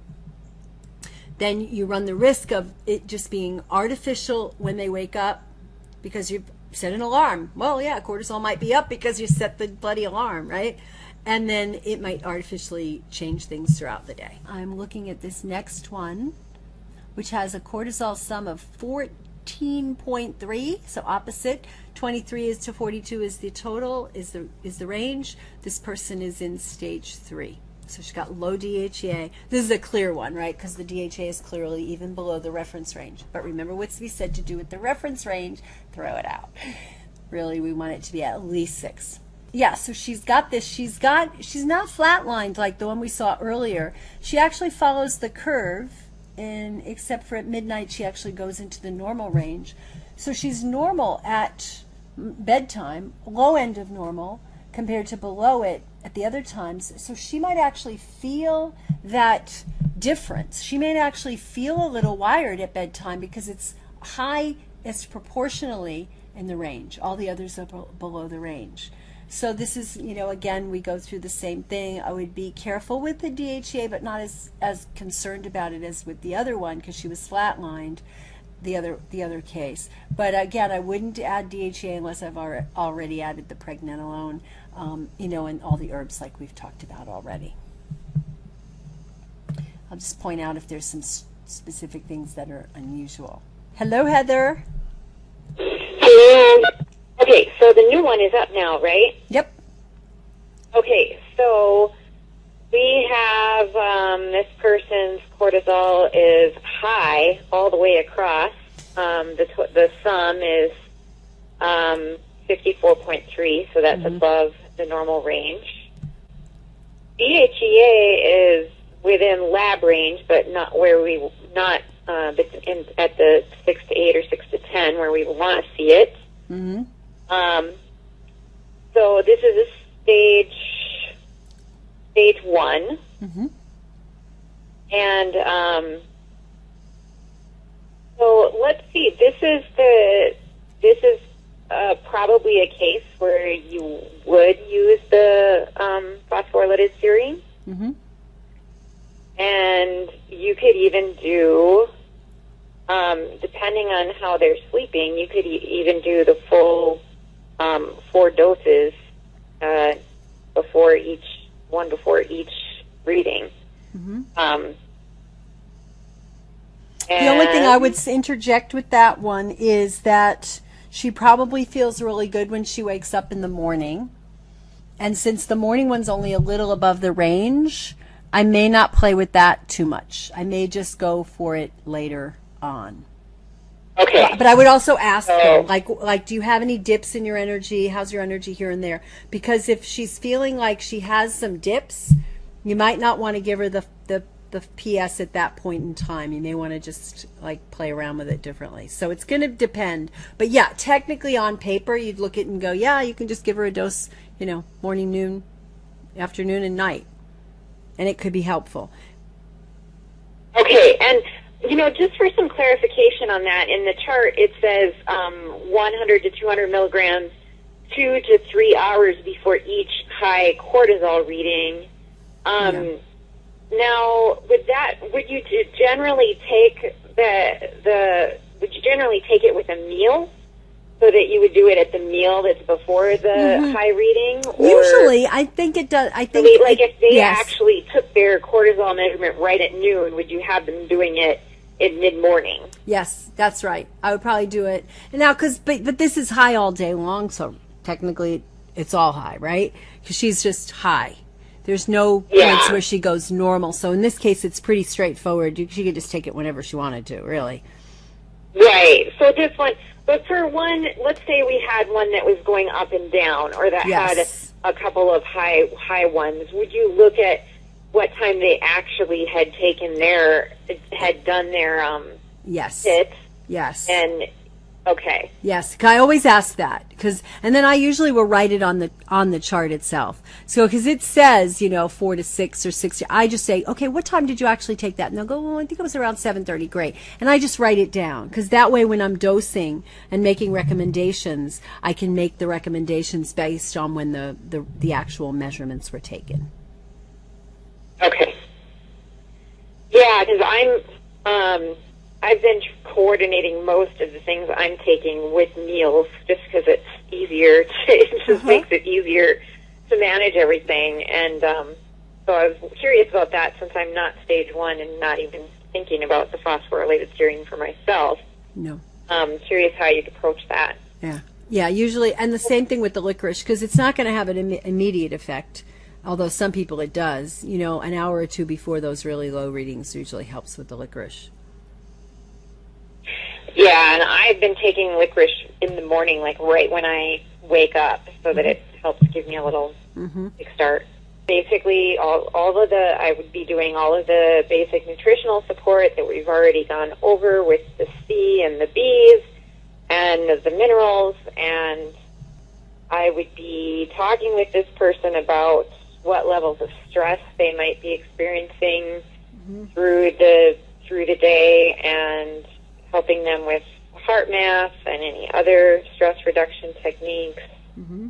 then you run the risk of it just being artificial when they wake up because you've set an alarm. Well, yeah, cortisol might be up because you set the bloody alarm, right? And then it might artificially change things throughout the day. I'm looking at this next one, which has a cortisol sum of fourteen point three, so opposite. twenty-three is to forty-two is the total, is the is the range. This person is in stage three. So she's got low D H E A. This is a clear one, right? Because the D H E A is clearly even below the reference range. But remember what's to be said to do with the reference range, throw it out. Really, we want it to be at least six. Yeah, so she's got this. She's got, she's not flatlined like the one we saw earlier. She actually follows the curve, and except for at midnight, she actually goes into the normal range. So she's normal at bedtime, low end of normal, compared to below it at the other times. So she might actually feel that difference. She may actually feel a little wired at bedtime because it's high, it's proportionally in the range. All the others are b- below the range. So this is, you know, again, we go through the same thing. I would be careful with the D H E A, but not as, as concerned about it as with the other one because she was flatlined. the other the other case. But again, I wouldn't add D H E A unless I've alre- already added the pregnenolone, um, you know, and all the herbs like we've talked about already. I'll just point out if there's some s- specific things that are unusual. Hello, Heather.
Hello. Okay, so the new one is up now, right?
Yep.
Okay, so we have um, this person's cortisol is high all the way across. Um, the t- the sum is um, fifty-four point three, so that's
Mm-hmm.
above the normal range. D H E A is within lab range, but not where we not uh, in, at the six to eight or six to ten where we want to see it.
Mm-hmm.
Um, so this is a stage stage one,
Mm-hmm.
and um, so let's see. This is the this is uh, probably a case where you would use the um, phosphorylated serine,
Mm-hmm.
and you could even do, um, depending on how they're sleeping, you could e- even do the full um, four doses uh, before each one before each reading.
Mm-hmm.
Um,
The only thing I would
and-
s- interject with that one is that she probably feels really good when she wakes up in the morning. And since the morning one's only a little above the range, I may not play with that too much. I may just go for it later on.
Okay.
But I would also ask
So-
her, like, like, do you have any dips in your energy? How's your energy here and there? Because if she's feeling like she has some dips, you might not want to give her the the the P S at that point in time. You may want to just like play around with it differently. So it's going to depend. But yeah, technically on paper, you'd look at it and go, yeah, you can just give her a dose, you know, morning, noon, afternoon, and night, and it could be helpful.
Okay, and you know, just for some clarification on that, in the chart it says um, one hundred to two hundred milligrams, two to three hours before each high cortisol reading. Um,
Yeah.
Now, would that would you g- generally take the the would you generally take it with a meal, so that you would do it at the meal that's before the
Mhm.
high reading? Or
Usually, I think it does. I
so
think
they, like if they
yes.
actually took their cortisol measurement right at noon, would you have them doing it in mid morning?
Yes, that's right. I would probably do it and now because but but this is high all day long, so technically it's all high, right? Because she's just high. There's no
Yeah.
points where she goes normal. So in this case, it's pretty straightforward. You- She could just take it whenever she wanted to, really.
Right. So this one, but for one, let's say we had one that was going up and down, or that
Yes.
had a couple of high high ones. Would you look at what time they actually had taken their had done their um
Yes.
hit?
Yes.
And okay,
Yes, I always ask that because, and then I usually will write it on the on the chart itself. So because it says, you know, four to six or six, I just say, okay, what time did you actually take that? And they'll go, well, I think it was around seven thirty. Great, and I just write it down because that way, when I'm dosing and making recommendations, I can make the recommendations based on when the the, the actual measurements were taken.
okay, yeah, because I'm um. I've been coordinating most of the things I'm taking with meals just because it's easier. To, it just
Uh-huh.
makes it easier to manage everything. And um, so I was curious about that since I'm not stage one and not even thinking about the phosphorylated serine for myself.
No.
Um, curious how you'd approach that.
Yeah. Yeah, usually, and the same thing with the licorice, because it's not going to have an Im- immediate effect, although some people it does. You know, an hour or two before those really low readings usually helps with the licorice.
Yeah, and I've been taking licorice in the morning, like right when I wake up, so that it helps give me a little
Mm-hmm.
kick start. Basically, all, all of the, I would be doing all of the basic nutritional support that we've already gone over with the C and the B's and the minerals, and I would be talking with this person about what levels of stress they might be experiencing
Mm-hmm.
through the through the day, and helping them with heart math and any other stress reduction techniques.
Mm-hmm.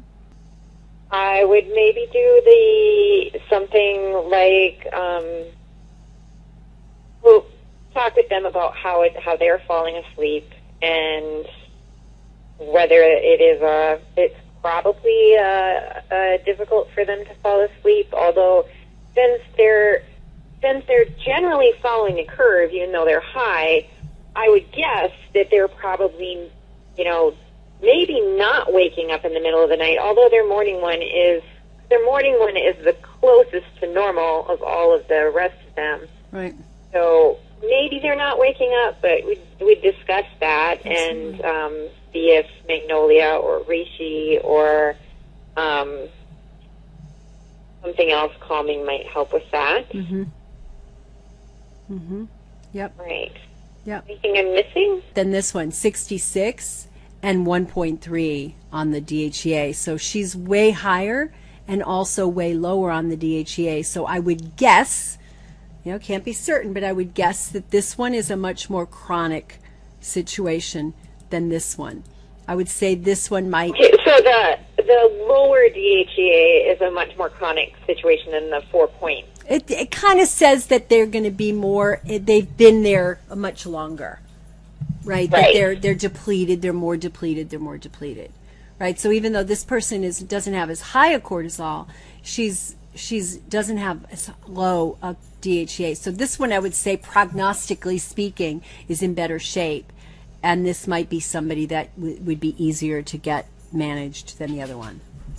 I would maybe do the something like um, well, talk with them about how it, how they're falling asleep and whether it is a, it's probably uh, uh, difficult for them to fall asleep. Although, since they're since they're generally following a curve, even though they're high, I would guess that they're probably, you know, maybe not waking up in the middle of the night. Although their morning one is their morning one is the closest to normal of all of the rest of them.
Right.
So maybe they're not waking up, but we we discuss that
Absolutely.
and um, see if Magnolia or Reishi or um, something else calming might help with that.
Mm-hmm. Mm-hmm. Yep.
Right.
Yep.
Anything I'm missing?
Then this one, sixty-six and one point three on the D H E A. So she's way higher and also way lower on the D H E A. So I would guess, you know, can't be certain, but I would guess that this one is a much more chronic situation than this one. I would say this one might.
Okay, so the the lower D H E A is a much more chronic situation than the four point.
It, it kind of says that they're going to be more, they've been there much longer, right? That
Right.
they're they're depleted, they're more depleted, they're more depleted, right? So even though this person is doesn't have as high a cortisol, she's she's doesn't have as low a D H E A. So this one, I would say, prognostically speaking, is in better shape, and this might be somebody that w- would be easier to get managed than the other one.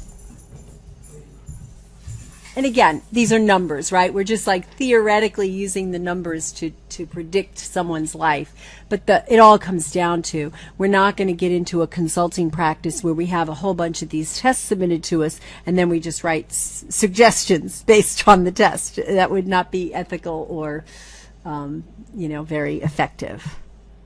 And again, these are numbers, right? We're just like theoretically using the numbers to, to predict someone's life. But the, it all comes down to, we're not going to get into a consulting practice where we have a whole bunch of these tests submitted to us and then we just write s- suggestions based on the test. That would not be ethical or, um, you know, very effective.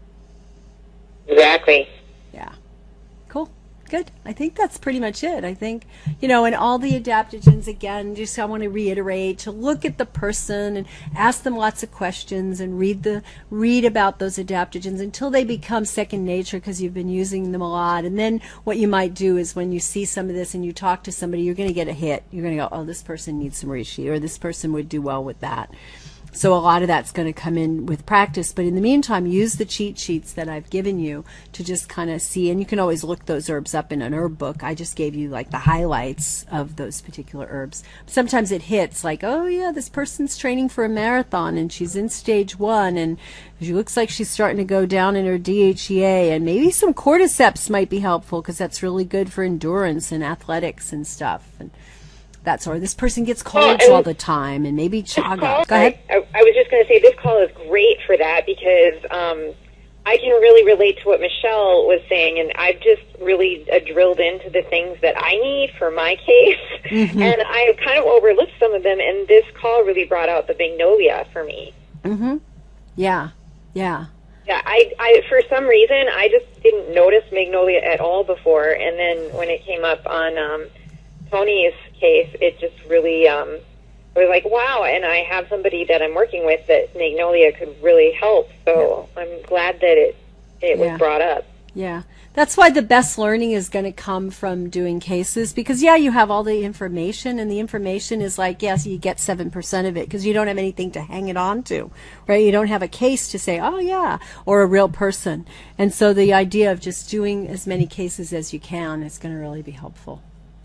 Exactly.
Yeah. Cool. Good. I think that's pretty much it. I think, you know, and all the adaptogens, again, just I want to reiterate, to look at the person and ask them lots of questions and read the read about those adaptogens until they become second nature because you've been using them a lot. And then what you might do is when you see some of this and you talk to somebody, you're going to get a hit. You're going to go, oh, this person needs some reishi, or this person would do well with that. So a lot of that's going to come in with practice. But in the meantime, use the cheat sheets that I've given you to just kind of see. And you can always look those herbs up in an herb book. I just gave you like the highlights of those particular herbs. Sometimes it hits like, oh, yeah, this person's training for a marathon and she's in stage one and she looks like she's starting to go down in her D H E A. And maybe some cordyceps might be helpful because that's really good for endurance and athletics and stuff. And that's or this person gets colds
and
all the time, and maybe chaga. Go ahead.
I, I was just going to say this call is great for that because um, I can really relate to what Michelle was saying, and I've just really uh, drilled into the things that I need for my case,
Mm-hmm.
and I kind of overlooked some of them, and this call really brought out the Magnolia for me.
Mm-hmm. Yeah, yeah.
Yeah, I, I for some reason I just didn't notice Magnolia at all before, and then when it came up on um, Tony's case, it just really um, I was like, wow, and I have somebody that I'm working with that Magnolia could really help, so yeah. I'm glad that it it
Yeah.
was brought up.
Yeah. That's why the best learning is going to come from doing cases because, yeah, you have all the information, and the information is like, yes, you get seven percent of it because you don't have anything to hang it on to, right? You don't have a case to say, oh, yeah, or a real person. And so the idea of just doing as many cases as you can is going to really be helpful.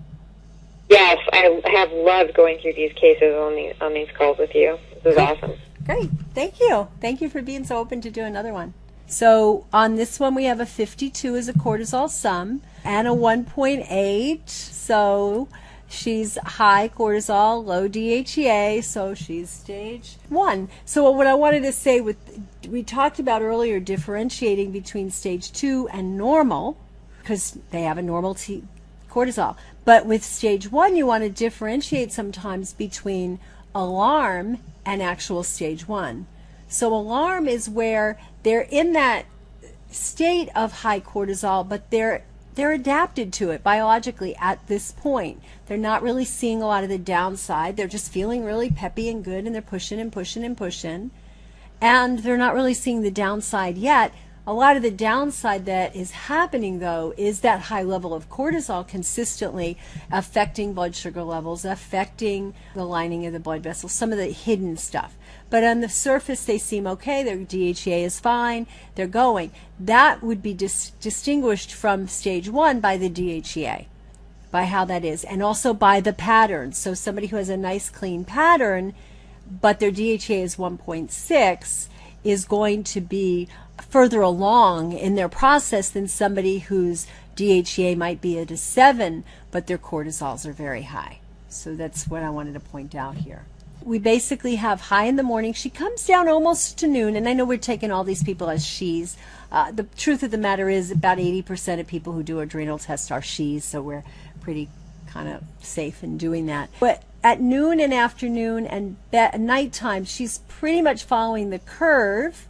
Yes, I have loved going through these cases on these, on these calls with you. This is awesome.
Great. Thank you. Thank you for being so open to do another one. So on this one, we have a fifty-two as a cortisol sum and a one point eight. So she's high cortisol, low D H E A, so she's stage one. So what I wanted to say, with we talked about earlier differentiating between stage two and normal because they have a normal T- cortisol. But with stage one, you want to differentiate sometimes between alarm and actual stage one. So alarm is where they're in that state of high cortisol, but they're they're adapted to it biologically at this point. They're not really seeing a lot of the downside. They're just feeling really peppy and good, and they're pushing and pushing and pushing. And they're not really seeing the downside yet, A lot of the downside that is happening, though, is that high level of cortisol consistently affecting blood sugar levels, affecting the lining of the blood vessels, some of the hidden stuff. But on the surface, they seem okay. Their D H E A is fine. They're going. That would be dis- distinguished from stage one by the D H E A, by how that is, and also by the pattern. So somebody who has a nice, clean pattern, but their D H E A is one point six, is going to be further along in their process than somebody whose D H E A might be at a seven, but their cortisols are very high. So that's what I wanted to point out here. We basically have high in the morning. She comes down almost to noon, and I know we're taking all these people as she's. Uh, the truth of the matter is about eighty percent of people who do adrenal tests are she's, so we're pretty kind of safe in doing that. But at noon and afternoon and be- at nighttime, she's pretty much following the curve.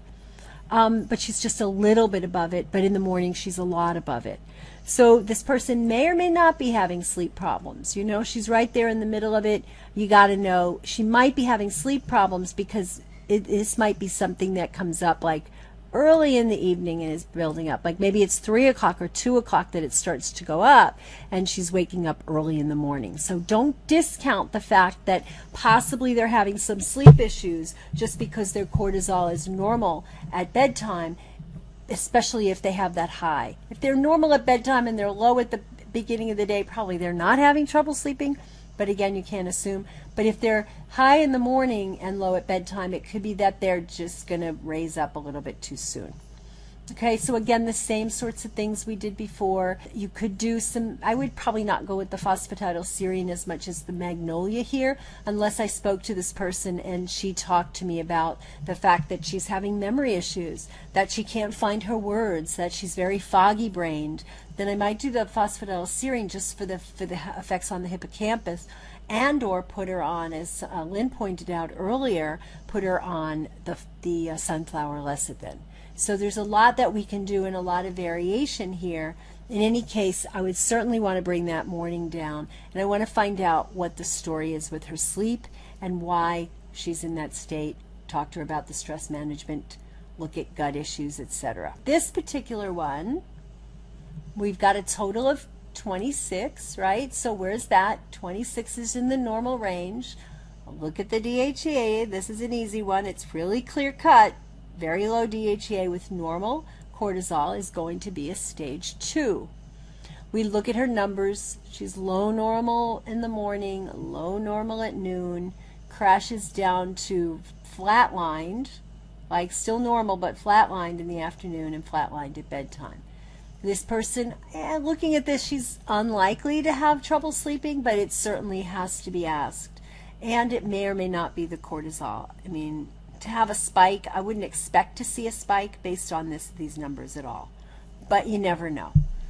Um, but she's just a little bit above it, but in the morning she's a lot above it. So this person may or may not be having sleep problems. You know, she's right there in the middle of it. You got to know she might be having sleep problems because it, this might be something that comes up like early in the evening and is building up. Like maybe it's three o'clock or two o'clock that it starts to go up, and she's waking up early in the morning. So don't discount the fact that possibly they're having some sleep issues just because their cortisol is normal at bedtime, especially if they have that high. If they're normal at bedtime and they're low at the beginning of the day, probably they're not having trouble sleeping. But again, you can't assume. But if they're high in the morning and low at bedtime, it could be that they're just going to raise up a little bit too soon. Okay, so again, the same sorts of things we did before. You could do some, I would probably not go with the phosphatidylserine as much as the magnolia here, unless I spoke to this person and she talked to me about the fact that she's having memory issues, that she can't find her words, that she's very foggy brained. Then I might do the phosphatidylserine just for the for the effects on the hippocampus, and or put her on, as uh, Lynn pointed out earlier, put her on the the uh, sunflower lecithin. So there's a lot that we can do and a lot of variation here. In any case, I would certainly want to bring that morning down, and I want to find out what the story is with her sleep and why she's in that state. Talk to her about the stress management, look at gut issues, et cetera. This particular one, we've got a total of twenty-six, right? So where's that? twenty-six is in the normal range. Look at the D H E A. This is an easy one. It's really clear cut. Very low D H E A with normal cortisol is going to be a stage two. We look at her numbers. She's low normal in the morning, low normal at noon, crashes down to flatlined, like still normal but flatlined in the afternoon and flatlined at bedtime. This person, eh, looking at this, she's unlikely to have trouble sleeping, but it certainly has to be asked. And it may or may not be the cortisol. I mean, to have a spike, I wouldn't expect to see a spike based on this these numbers at all. But you never know.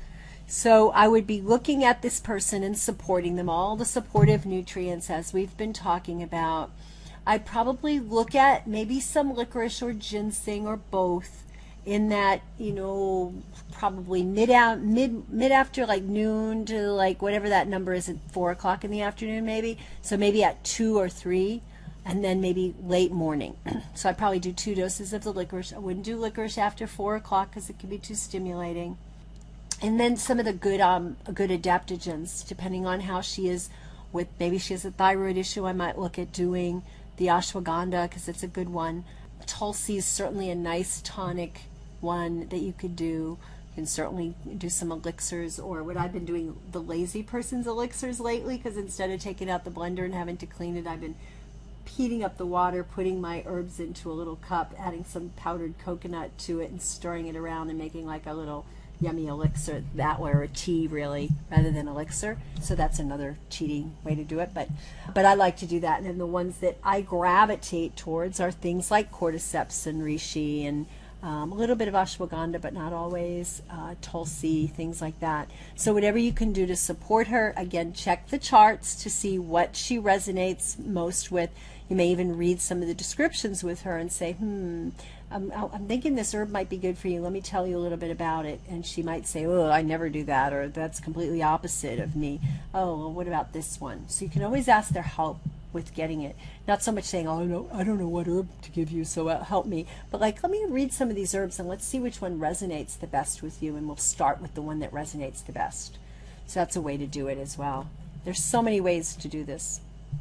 So I would be looking at this person and supporting them, all the supportive nutrients as we've been talking about. I'd probably look at maybe some licorice or ginseng or both in that, you know, probably mid out mid mid after like noon to like whatever that number is at four o'clock in the afternoon maybe. So maybe at two or three, and then maybe late morning. So I'd probably do two doses of the licorice. I wouldn't do licorice after four o'clock because it could be too stimulating. And then some of the good um good adaptogens, depending on how she is with, maybe she has a thyroid issue, I might look at doing the ashwagandha because it's a good one. Tulsi is certainly a nice tonic one that you could do. You can certainly do some elixirs, or what I've been doing, the lazy person's elixirs lately, because instead of taking out the blender and having to clean it, I've been heating up the water, putting my herbs into a little cup, adding some powdered coconut to it and stirring it around and making like a little yummy elixir that way, or a tea really, rather than elixir. So that's another cheating way to do it, but but I like to do that. And then the ones that I gravitate towards are things like cordyceps and reishi and um, a little bit of ashwagandha, but not always, uh, tulsi, things like that. So whatever you can do to support her. Again, check the charts to see what she resonates most with. You may even read some of the descriptions with her and say, hmm, I'm, I'm thinking this herb might be good for you. Let me tell you a little bit about it. And she might say, oh, I never do that, or that's completely opposite of me. Oh, well, what about this one? So you can always ask their help with getting it. Not so much saying, oh, no, I don't know what herb to give you, so uh, help me. But like, let me read some of these herbs and let's see which one resonates the best with you, and we'll start with the one that resonates the best. So that's a way to do it as well. There's so many ways to do this.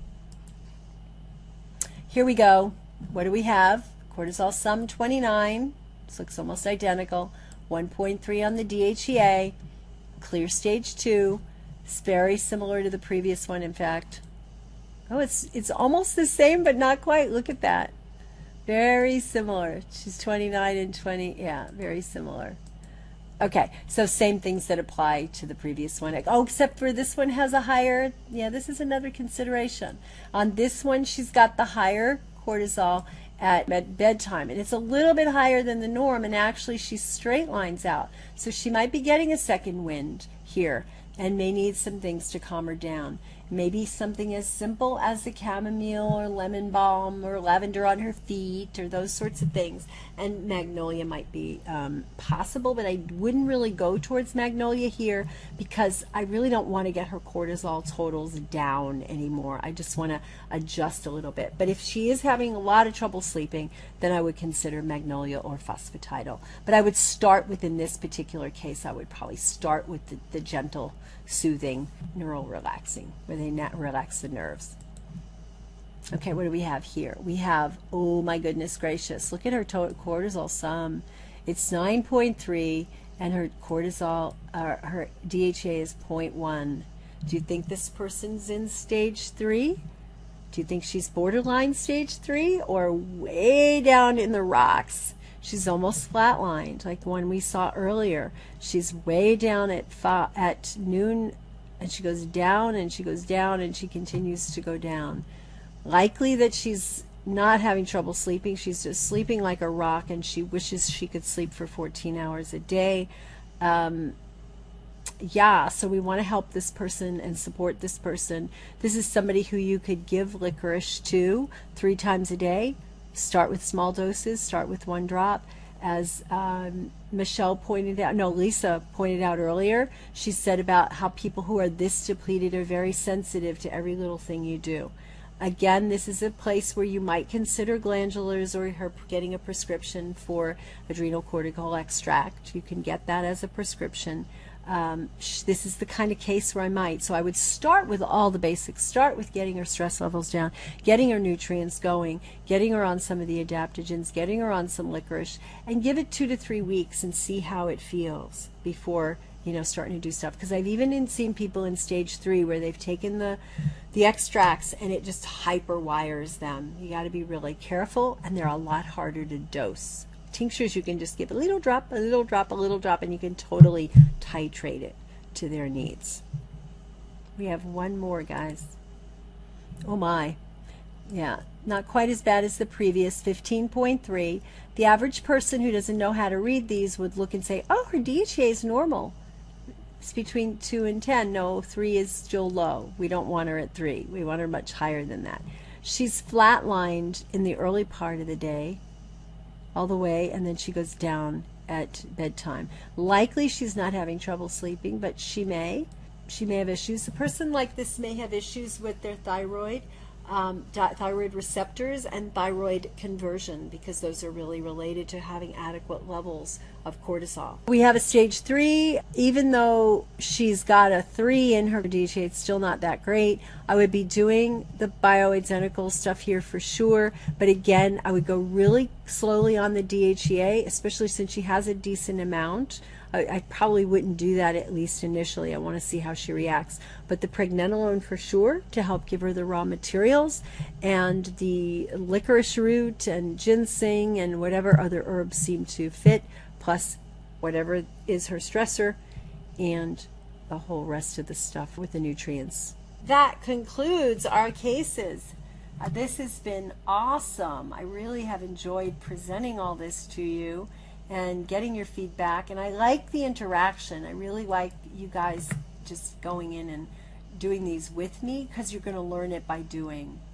Here we go. What do we have? Cortisol sum twenty-nine. This looks almost identical. one point three on the D H E A. Clear stage two. It's very similar to the previous one, in fact. Oh, it's it's almost the same, but not quite. Look at that. Very similar. She's twenty-nine and twenty. Yeah, very similar. Okay, so same things that apply to the previous one. Oh, except for this one has a higher, yeah, this is another consideration. On this one, she's got the higher cortisol at med- bedtime, and it's a little bit higher than the norm, and actually she straight lines out. So she might be getting a second wind here and may need some things to calm her down. Maybe something as simple as the chamomile or lemon balm or lavender on her feet or those sorts of things. And magnolia might be um, possible, but I wouldn't really go towards magnolia here because I really don't want to get her cortisol totals down anymore. I just want to adjust a little bit. But if she is having a lot of trouble sleeping, then I would consider magnolia or phosphatidyl. But I would start with, in this particular case, I would probably start with the, the gentle, soothing, neural relaxing, where they not relax the nerves. Okay, what do we have here? We have, oh my goodness gracious, look at her total cortisol sum. It's nine point three, and her cortisol, uh, her D H A is zero point one. Do you think this person's in stage three? Do you think she's borderline stage three or way down in the rocks? She's almost flatlined, like the one we saw earlier. She's way down at fa- at noon, and she goes down and she goes down and she continues to go down. Likely that she's not having trouble sleeping. She's just sleeping like a rock, and she wishes she could sleep for fourteen hours a day. Um, yeah, so we want to help this person and support this person. This is somebody who you could give licorice to three times a day. Start with small doses, start with one drop. As um, Michelle pointed out, no, Lisa pointed out earlier, she said about how people who are this depleted are very sensitive to every little thing you do. Again, this is a place where you might consider glandulars or her getting a prescription for adrenal cortical extract. You can get that as a prescription. Um, this is the kind of case where I might. So I would start with all the basics. Start with getting her stress levels down, getting her nutrients going, getting her on some of the adaptogens, getting her on some licorice, and give it two to three weeks and see how it feels before, you know, starting to do stuff. Because I've even seen people in stage three where they've taken the the extracts and it just hyper wires them. You got to be really careful, and they're a lot harder to dose. Tinctures, you can just give a little drop, a little drop, a little drop, and you can totally titrate it to their needs. We have one more, guys. Oh my. Yeah, not quite as bad as the previous, fifteen point three. The average person who doesn't know how to read these would look and say, oh, her D H A is normal. It's between two and ten. No, three is still low. We don't want her at three. We want her much higher than that. She's flatlined in the early part of the day, all the way, and then she goes down at bedtime. Likely she's not having trouble sleeping, but she may. She may have issues. A person like this may have issues with their thyroid, um, di- thyroid receptors and thyroid conversion, because those are really related to having adequate levels of cortisol. We have a stage three. Even though she's got a three in her D H A, it's still not that great. I would be doing the bioidentical stuff here for sure, but again, I would go really slowly on the D H E A, especially since she has a decent amount. I, I probably wouldn't do that, at least initially. I want to see how she reacts. But the pregnenolone for sure, to help give her the raw materials, and the licorice root and ginseng and whatever other herbs seem to fit, plus whatever is her stressor, and the whole rest of the stuff with the nutrients. That concludes our cases. Uh, this has been awesome. I really have enjoyed presenting all this to you and getting your feedback, and I like the interaction. I really like you guys just going in and doing these with me, because you're going to learn it by doing.